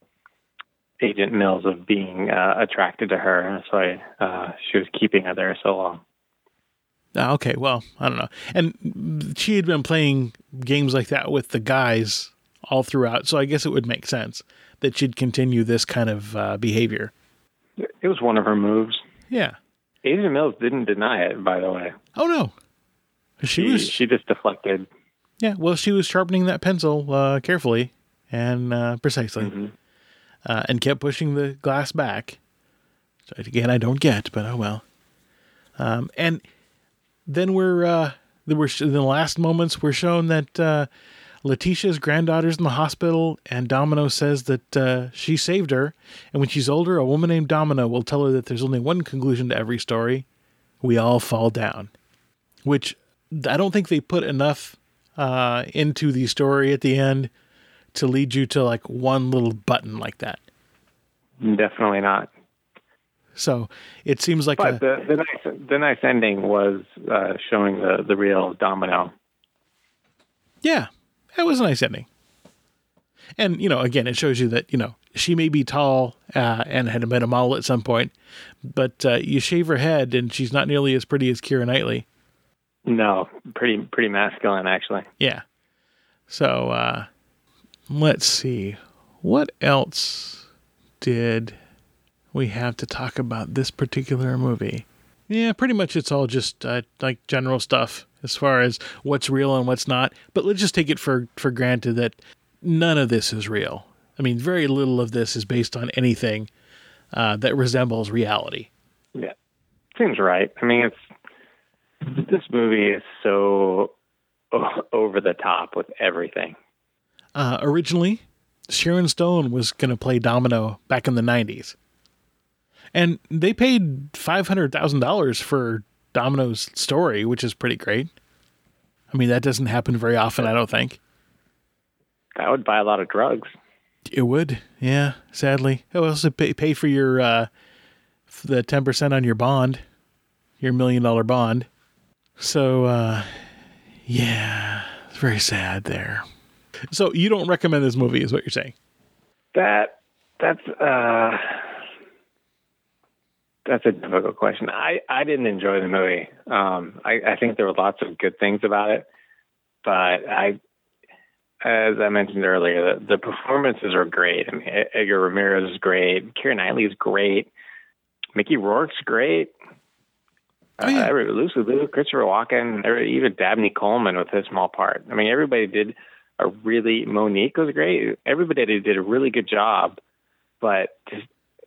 Speaker 6: Agent Mills of being uh, attracted to her. That's why uh, she was keeping her there so long.
Speaker 4: Uh, okay, well, I don't know. And she had been playing games like that with the guys all throughout, so I guess it would make sense that she'd continue this kind of uh, behavior.
Speaker 6: It was one of her moves.
Speaker 4: Yeah.
Speaker 6: Agent Mills didn't deny it, by the way.
Speaker 4: Oh, no. She,
Speaker 6: she
Speaker 4: was...
Speaker 6: She just deflected.
Speaker 4: Yeah, well, she was sharpening that pencil uh, carefully and uh, precisely.
Speaker 6: Mm-hmm.
Speaker 4: Uh, and kept pushing the glass back. So again, I don't get, but oh well. Um, and then we're, uh, we're in the last moments, we're shown that uh, Letitia's granddaughter's in the hospital, and Domino says that uh, she saved her. And when she's older, a woman named Domino will tell her that there's only one conclusion to every story. We all fall down. Which I don't think they put enough uh, into the story at the end to lead you to like one little button like that.
Speaker 6: Definitely not.
Speaker 4: So it seems like
Speaker 6: but
Speaker 4: a,
Speaker 6: the, the nice the nice ending was uh, showing the, the real Domino.
Speaker 4: Yeah, it was a nice ending. And, you know, again, it shows you that, you know, she may be tall uh, and had been a model at some point, but uh, you shave her head and she's not nearly as pretty as Keira Knightley.
Speaker 6: No, pretty pretty masculine, actually.
Speaker 4: Yeah. So, uh, let's see. What else did we have to talk about this particular movie? Yeah, pretty much it's all just uh, like general stuff as far as what's real and what's not. But let's just take it for, for granted that none of this is real. I mean, very little of this is based on anything uh, that resembles reality.
Speaker 6: Yeah, seems right. I mean, it's this movie is so over the top with everything.
Speaker 4: Uh, originally, Sharon Stone was going to play Domino back in the nineties. And they paid five hundred thousand dollars for Domino's story, which is pretty great. I mean, that doesn't happen very often, I don't think.
Speaker 6: That would buy a lot of drugs.
Speaker 4: It would, yeah, sadly. It would also pay, pay for your uh, the ten percent on your bond, your million dollar bond. So, uh, yeah, it's very sad there. So you don't recommend this movie is what you're saying?
Speaker 6: That, that's, uh, that's a difficult question. I, I didn't enjoy the movie. Um, I, I think there were lots of good things about it, but I, as I mentioned earlier, the, the performances are great. I mean, Edgar Ramirez is great. Keira Knightley is great. Mickey Rourke's great.
Speaker 4: Oh, yeah.
Speaker 6: Uh, Lucy Liu, Christopher Walken, even Dabney Coleman with his small part. I mean, everybody did a really, Monique was great. Everybody did a really good job, but just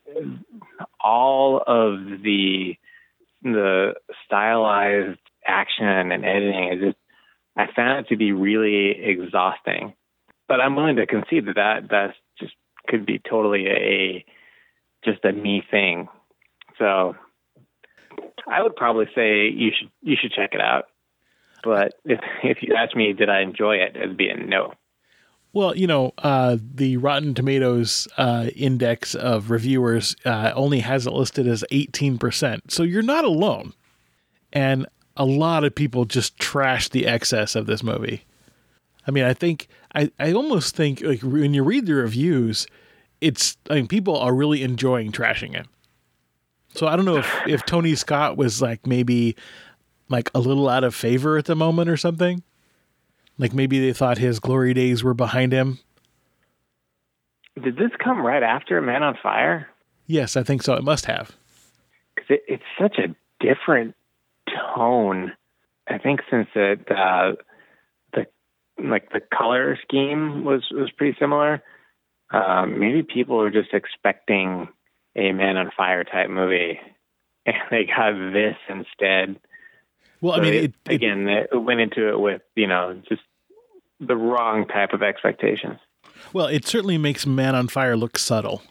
Speaker 6: all of the the stylized action and editing is just, I found it to be really exhausting. But I'm willing to concede that that that's just could be totally a just a me thing. So I would probably say you should you should check it out. But if if you ask me, did I enjoy it, it'd be a no.
Speaker 4: Well, you know, uh, the Rotten Tomatoes uh, index of reviewers uh, only has it listed as eighteen percent. So you're not alone. And a lot of people just trash the excess of this movie. I mean, I think, I, I almost think, like, when you read the reviews, it's, I mean, people are really enjoying trashing it. So I don't know if, if Tony Scott was like maybe like a little out of favor at the moment or something. Like maybe they thought his glory days were behind him.
Speaker 6: Did this come right after Man on Fire?
Speaker 4: Yes, I think so. It must have.
Speaker 6: Because it, it's such a different tone. I think since it, uh, the like the color scheme was, was pretty similar. Um, maybe people were just expecting a Man on Fire type movie, and they got this instead.
Speaker 4: Well,
Speaker 6: so
Speaker 4: I mean,
Speaker 6: it,
Speaker 4: it, it,
Speaker 6: again, it went into it with, you know, just the wrong type of expectations.
Speaker 4: Well, it certainly makes Man on Fire look subtle.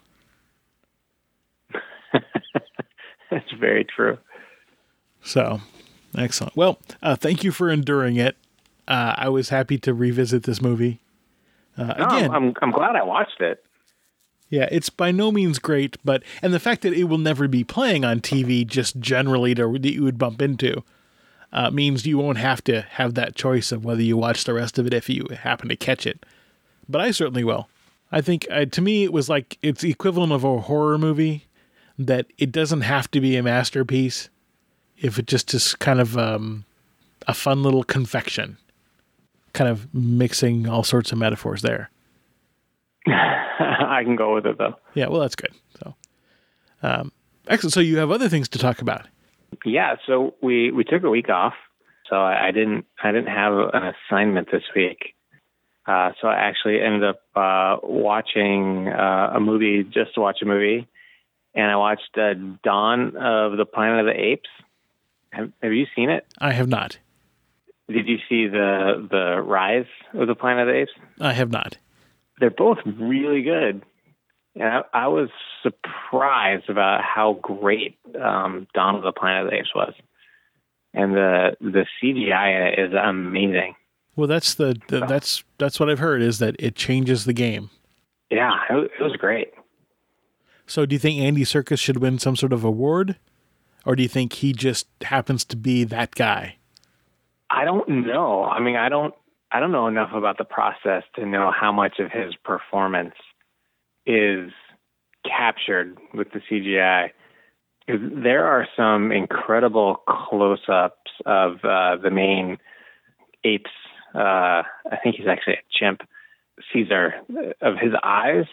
Speaker 6: That's very true.
Speaker 4: So, excellent. Well, uh, thank you for enduring it. Uh, I was happy to revisit this movie. Uh,
Speaker 6: no,
Speaker 4: again,
Speaker 6: I'm I'm glad I watched it.
Speaker 4: Yeah, it's by no means great, but and the fact that it will never be playing on T V just generally to, that you would bump into uh, means you won't have to have that choice of whether you watch the rest of it if you happen to catch it. But I certainly will. I think uh, to me it was like it's the equivalent of a horror movie that it doesn't have to be a masterpiece if it just is kind of um, a fun little confection, kind of mixing all sorts of metaphors there.
Speaker 6: I can go with it though.
Speaker 4: Yeah, well, that's good. So, um, excellent. So you have other things to talk about.
Speaker 6: Yeah. So we, we took a week off. So I, I didn't I didn't have an assignment this week. Uh, so I actually ended up uh, watching uh, a movie just to watch a movie, and I watched uh, Dawn of the Planet of the Apes. Have, have you seen it?
Speaker 4: I have not.
Speaker 6: Did you see the the Rise of the Planet of the Apes?
Speaker 4: I have not.
Speaker 6: They're both really good. And I, I was surprised about how great um, Dawn of the Planet of the Apes was. And the the C G I in it is amazing.
Speaker 4: Well, that's the, the that's that's what I've heard is that it changes the game.
Speaker 6: Yeah, it, it was great.
Speaker 4: So do you think Andy Serkis should win some sort of award? Or do you think he just happens to be that guy?
Speaker 6: I don't know. I mean, I don't I don't know enough about the process to know how much of his performance is captured with the C G I. There are some incredible close-ups of uh, the main apes. Uh, I think he's actually a chimp, Caesar, of his eyes.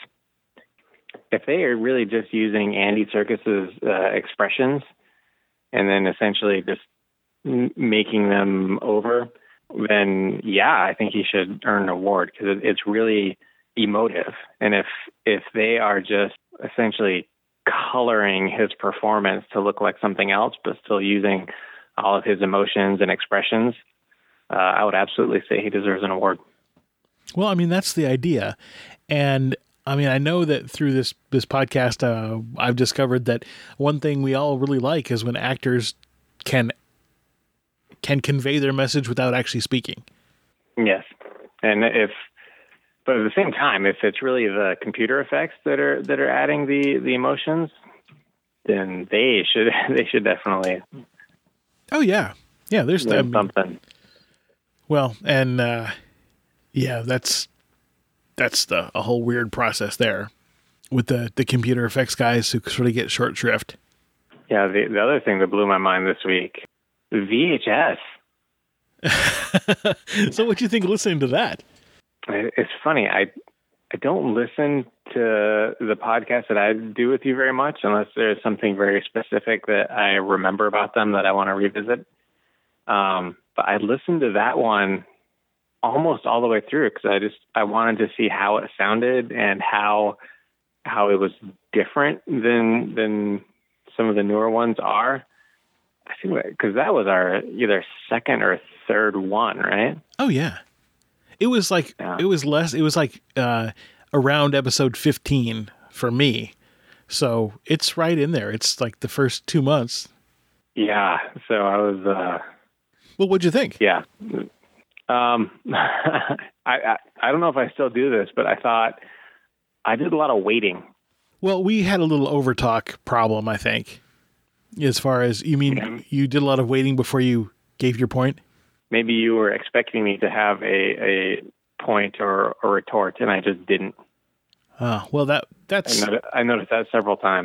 Speaker 6: If they are really just using Andy Serkis's uh, expressions and then essentially just m- making them over, then yeah, I think he should earn an award because it's really emotive. And if if they are just essentially coloring his performance to look like something else, but still using all of his emotions and expressions, uh, I would absolutely say he deserves an award.
Speaker 4: Well, I mean, that's the idea. And I mean, I know that through this, this podcast, uh, I've discovered that one thing we all really like is when actors can can convey their message without actually speaking.
Speaker 6: Yes. And if, but at the same time, if it's really the computer effects that are, that are adding the, the emotions, then they should, they should definitely.
Speaker 4: Oh yeah. Yeah. There's
Speaker 6: I
Speaker 4: the,
Speaker 6: mean, something.
Speaker 4: Well, and, uh, yeah, that's, that's the, a whole weird process there with the, the computer effects guys who sort of get short shrift.
Speaker 6: Yeah. The, the other thing that blew my mind this week, V H S.
Speaker 4: So what do you think listening to that?
Speaker 6: It's funny. I I don't listen to the podcast that I do with you very much unless there's something very specific that I remember about them that I want to revisit. Um, but I listened to that one almost all the way through because I just I wanted to see how it sounded and how how it was different than than some of the newer ones are. I think because that was our either second or third one, right?
Speaker 4: Oh yeah, it was like yeah. it was less. It was like uh, around episode fifteen for me, so it's right in there. It's like the first two months.
Speaker 6: Yeah. So I was. Uh,
Speaker 4: well, what'd you think?
Speaker 6: Yeah. Um, I, I I don't know if I still do this, but I thought I did a lot of waiting.
Speaker 4: Well, we had a little overtalk problem, I think. As far as, you mean yeah. you did a lot of waiting before you gave your point?
Speaker 6: Maybe you were expecting me to have a, a point or a retort, and I just didn't.
Speaker 4: Uh, well, that that's...
Speaker 6: I noticed, I noticed that several times.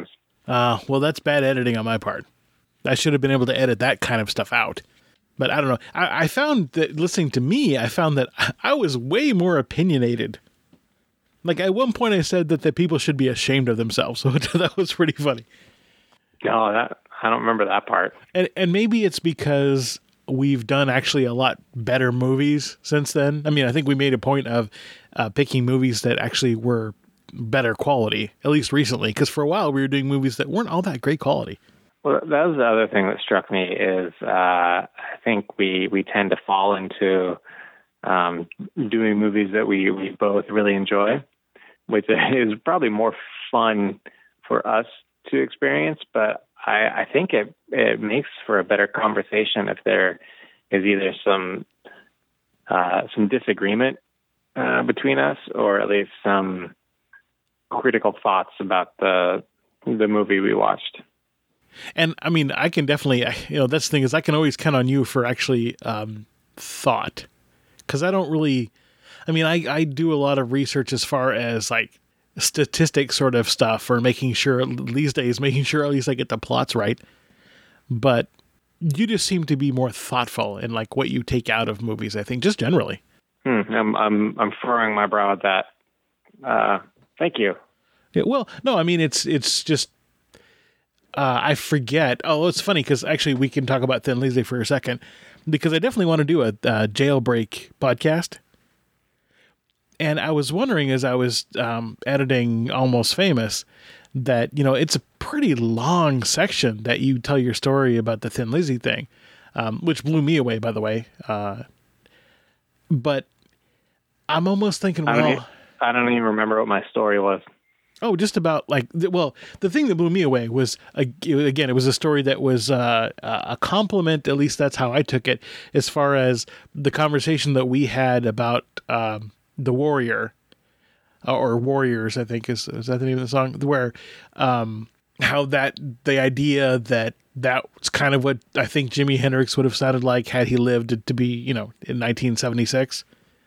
Speaker 4: Uh, well, that's bad editing on my part. I should have been able to edit that kind of stuff out. But I don't know. I, I found that listening to me, I found that I was way more opinionated. Like at one point I said that the people should be ashamed of themselves. So that was pretty funny.
Speaker 6: No, that I don't remember that part.
Speaker 4: And and maybe it's because we've done actually a lot better movies since then. I mean, I think we made a point of uh, picking movies that actually were better quality, at least recently, because for a while we were doing movies that weren't all that great quality.
Speaker 6: Well, that was the other thing that struck me is uh, I think we, we tend to fall into um, doing movies that we, we both really enjoy, which is probably more fun for us to experience, but I, I think it, it makes for a better conversation if there is either some uh, some disagreement uh, between us or at least some critical thoughts about the the movie we watched.
Speaker 4: And I mean, I can definitely, you know, that's the thing is I can always count on you for actually um, thought, because I don't really, I mean, I, I do a lot of research as far as like statistic sort of stuff or making sure these days, making sure at least I get the plots right. But you just seem to be more thoughtful in like what you take out of movies, I think, just generally.
Speaker 6: Hmm, I'm, I'm, I'm furrowing my brow at that. Uh, thank you.
Speaker 4: Yeah, well, no, I mean, it's, it's just, Uh, I forget. Oh, it's funny because actually we can talk about Thin Lizzy for a second because I definitely want to do a, a jailbreak podcast. And I was wondering as I was um, editing Almost Famous that, you know, it's a pretty long section that you tell your story about the Thin Lizzy thing, um, which blew me away, by the way. Uh, but I'm almost thinking,
Speaker 6: I don't,
Speaker 4: well,
Speaker 6: even, I don't even remember what my story was.
Speaker 4: Oh, just about like, well, the thing that blew me away was, again, it was a story that was uh, a compliment, at least that's how I took it, as far as the conversation that we had about um, The Warrior, or Warriors, I think is, is that the name of the song? Where, um, how that, the idea that that's kind of what I think Jimi Hendrix would have sounded like had he lived to be, you know, in nineteen seventy-six.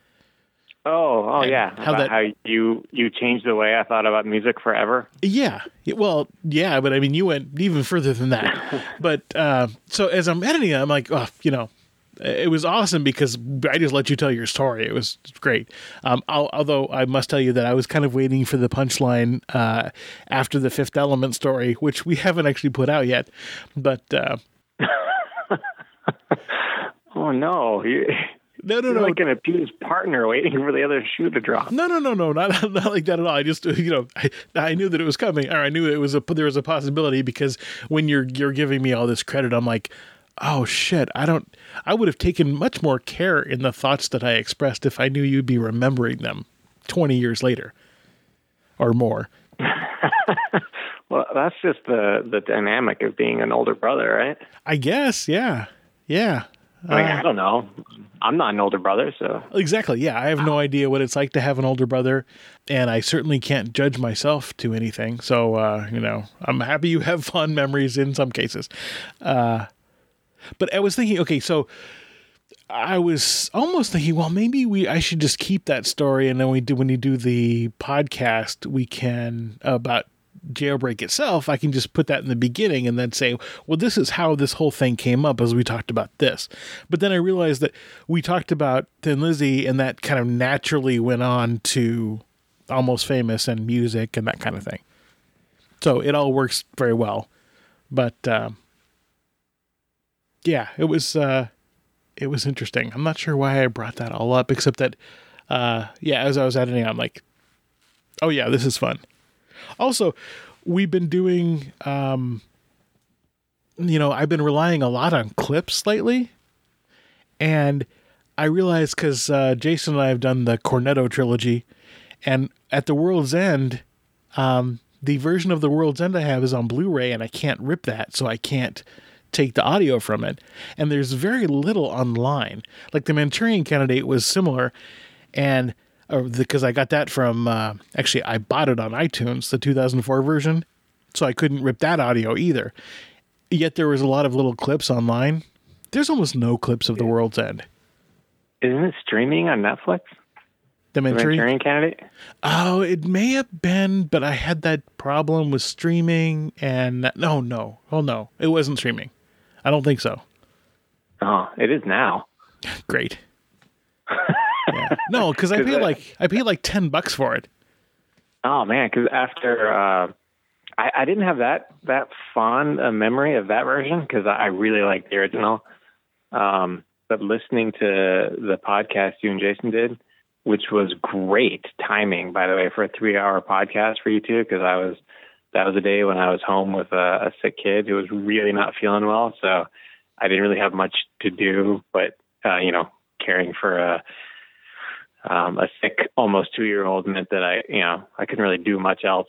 Speaker 6: Oh, oh
Speaker 4: and
Speaker 6: yeah.
Speaker 4: How
Speaker 6: about
Speaker 4: that?
Speaker 6: How you you changed the way I thought about music forever.
Speaker 4: Yeah. Well, yeah, but I mean, you went even further than that. But uh, so as I'm editing it, I'm like, oh, you know, it was awesome because I just let you tell your story. It was great. Um, I'll, although I must tell you that I was kind of waiting for the punchline uh, after the Fifth Element story, which we haven't actually put out yet. But uh,
Speaker 6: oh no. You...
Speaker 4: No, no,
Speaker 6: You're
Speaker 4: no.
Speaker 6: like an abused partner waiting for the other shoe to drop.
Speaker 4: No, no, no, no, not not like that at all. I just, you know, I, I knew that it was coming, or I knew it was a there was a possibility because when you're you're giving me all this credit, I'm like, oh shit, I don't. I would have taken much more care in the thoughts that I expressed if I knew you'd be remembering them twenty years later, or more.
Speaker 6: Well, that's just the the dynamic of being an older brother, right?
Speaker 4: I guess, yeah, yeah.
Speaker 6: I mean,
Speaker 4: uh,
Speaker 6: I don't know. I'm not an older brother, so.
Speaker 4: Exactly, yeah. I have no idea what it's like to have an older brother, and I certainly can't judge myself to anything. So, uh, you know, I'm happy you have fond memories in some cases. Uh, but I was thinking, okay, so I was almost thinking, well, maybe we I should just keep that story, and then we do when you do the podcast, we can about Jailbreak itself, I can just put that in the beginning and then say, well, this is how this whole thing came up as we talked about this. But then I realized that we talked about Thin Lizzy and that kind of naturally went on to Almost Famous and music and that kind of thing. So it all works very well. But uh, yeah, it was uh, it was interesting. I'm not sure why I brought that all up, except that uh, yeah, as I was editing, I'm like, oh yeah, this is fun. Also, we've been doing, um, you know, I've been relying a lot on clips lately. And I realized because uh, Jason and I have done the Cornetto trilogy. And at the World's End, um, the version of the World's End I have is on Blu-ray and I can't rip that. So I can't take the audio from it. And there's very little online. Like the Manchurian Candidate was similar. And because I got that from, uh, actually, I bought it on iTunes, the two thousand four version, so I couldn't rip that audio either. Yet there was a lot of little clips online. There's almost no clips of The World's End.
Speaker 6: Isn't it streaming on Netflix?
Speaker 4: The Manchurian,
Speaker 6: Manchurian Candidate?
Speaker 4: Oh, it may have been, but I had that problem with streaming, and no, no, oh no, it wasn't streaming. I don't think so.
Speaker 6: Oh, it is now.
Speaker 4: Great. Yeah. No, because I paid like I paid like ten bucks for it.
Speaker 6: Oh man, because after uh, I, I didn't have that that fond a memory of that version because I really liked the original. Um, but listening to the podcast you and Jason did, which was great timing, by the way, for a three-hour podcast for you two, because I was that was a day when I was home with a, a sick kid who was really not feeling well, so I didn't really have much to do, but uh, you know, caring for a um, a sick, almost two-year-old meant that I, you know, I couldn't really do much else.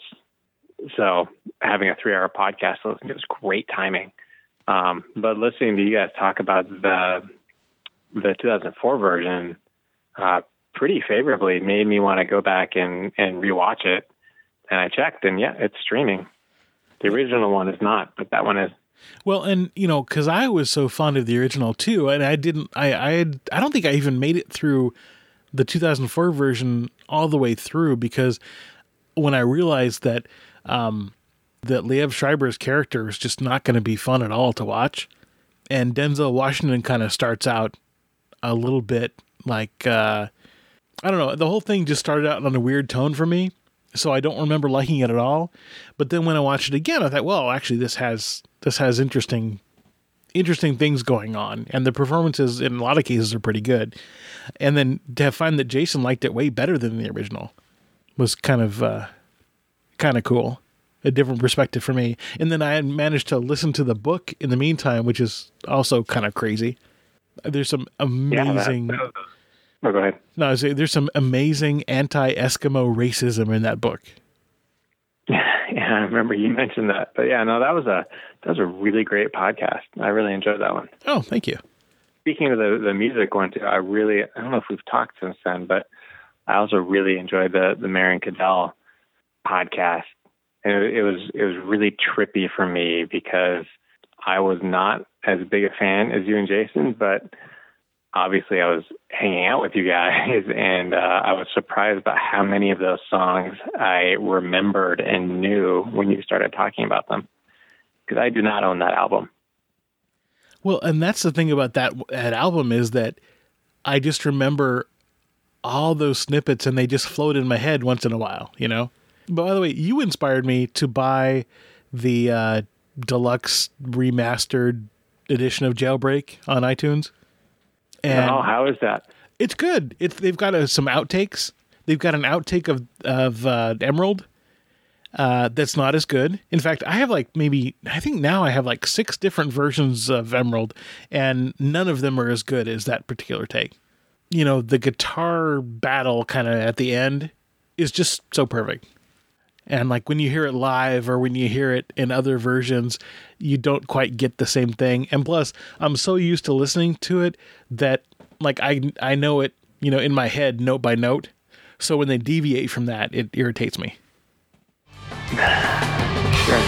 Speaker 6: So having a three-hour podcast to listen to was great timing. Um, but listening to you guys talk about the the two thousand four version uh, pretty favorably made me want to go back and, and rewatch it. And I checked, and yeah, it's streaming. The original one is not, but that one is.
Speaker 4: Well, and you know, because I was so fond of the original too, and I didn't, I, I, had, I don't think I even made it through the two thousand four version all the way through, because when I realized that um, that Liev Schreiber's character is just not going to be fun at all to watch, and Denzel Washington kind of starts out a little bit like uh, I don't know, the whole thing just started out on a weird tone for me. So I don't remember liking it at all. But then when I watched it again, I thought, well, actually, this has this has interesting interesting things going on. And the performances in a lot of cases are pretty good. And then to find that Jason liked it way better than the original was kind of uh, kind of cool. A different perspective for me. And then I had managed to listen to the book in the meantime, which is also kind of crazy. There's some amazing...
Speaker 6: Yeah, that, that Oh, go ahead.
Speaker 4: No, there's some amazing anti-Eskimo racism in that book.
Speaker 6: Yeah, I remember you mentioned that. But yeah, no, that was a that was a really great podcast. I really enjoyed that one.
Speaker 4: Oh, thank you.
Speaker 6: Speaking of the the music one too, I really I don't know if we've talked since then, but I also really enjoyed the the Marion Cadell podcast, and it, it was it was really trippy for me because I was not as big a fan as you and Jason, but obviously I was hanging out with you guys, and uh, I was surprised by how many of those songs I remembered and knew when you started talking about them, because I do not own that album.
Speaker 4: Well, and that's the thing about that, that album is that I just remember all those snippets and they just float in my head once in a while, you know? But by the way, you inspired me to buy the uh, deluxe remastered edition of Jailbreak on iTunes. And
Speaker 6: oh, how is that?
Speaker 4: It's good. It's they've got uh, some outtakes. They've got an outtake of of uh, Emerald uh, that's not as good. In fact, I have like maybe I think now I have like six different versions of Emerald, and none of them are as good as that particular take. You know, the guitar battle kind of at the end is just so perfect. And like when you hear it live or when you hear it in other versions, you don't quite get the same thing. And plus, I'm so used to listening to it that like I I know it, you know, in my head note by note. So when they deviate from that, it irritates me.
Speaker 6: Sure.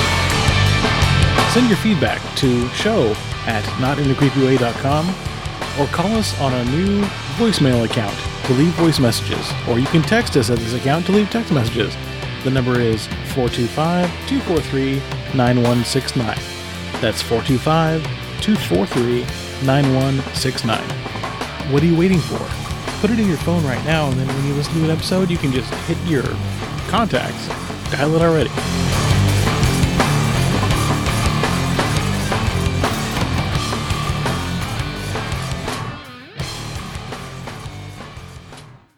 Speaker 4: Send your feedback to show at not in the creepy way dot com or call us on our new voicemail account to leave voice messages. Or you can text us at this account to leave text messages. The number is four two five, two four three, nine one six nine. That's four two five, two four three, nine one six nine. What are you waiting for? Put it in your phone right now, and then when you listen to an episode, you can just hit your contacts. Dial it already.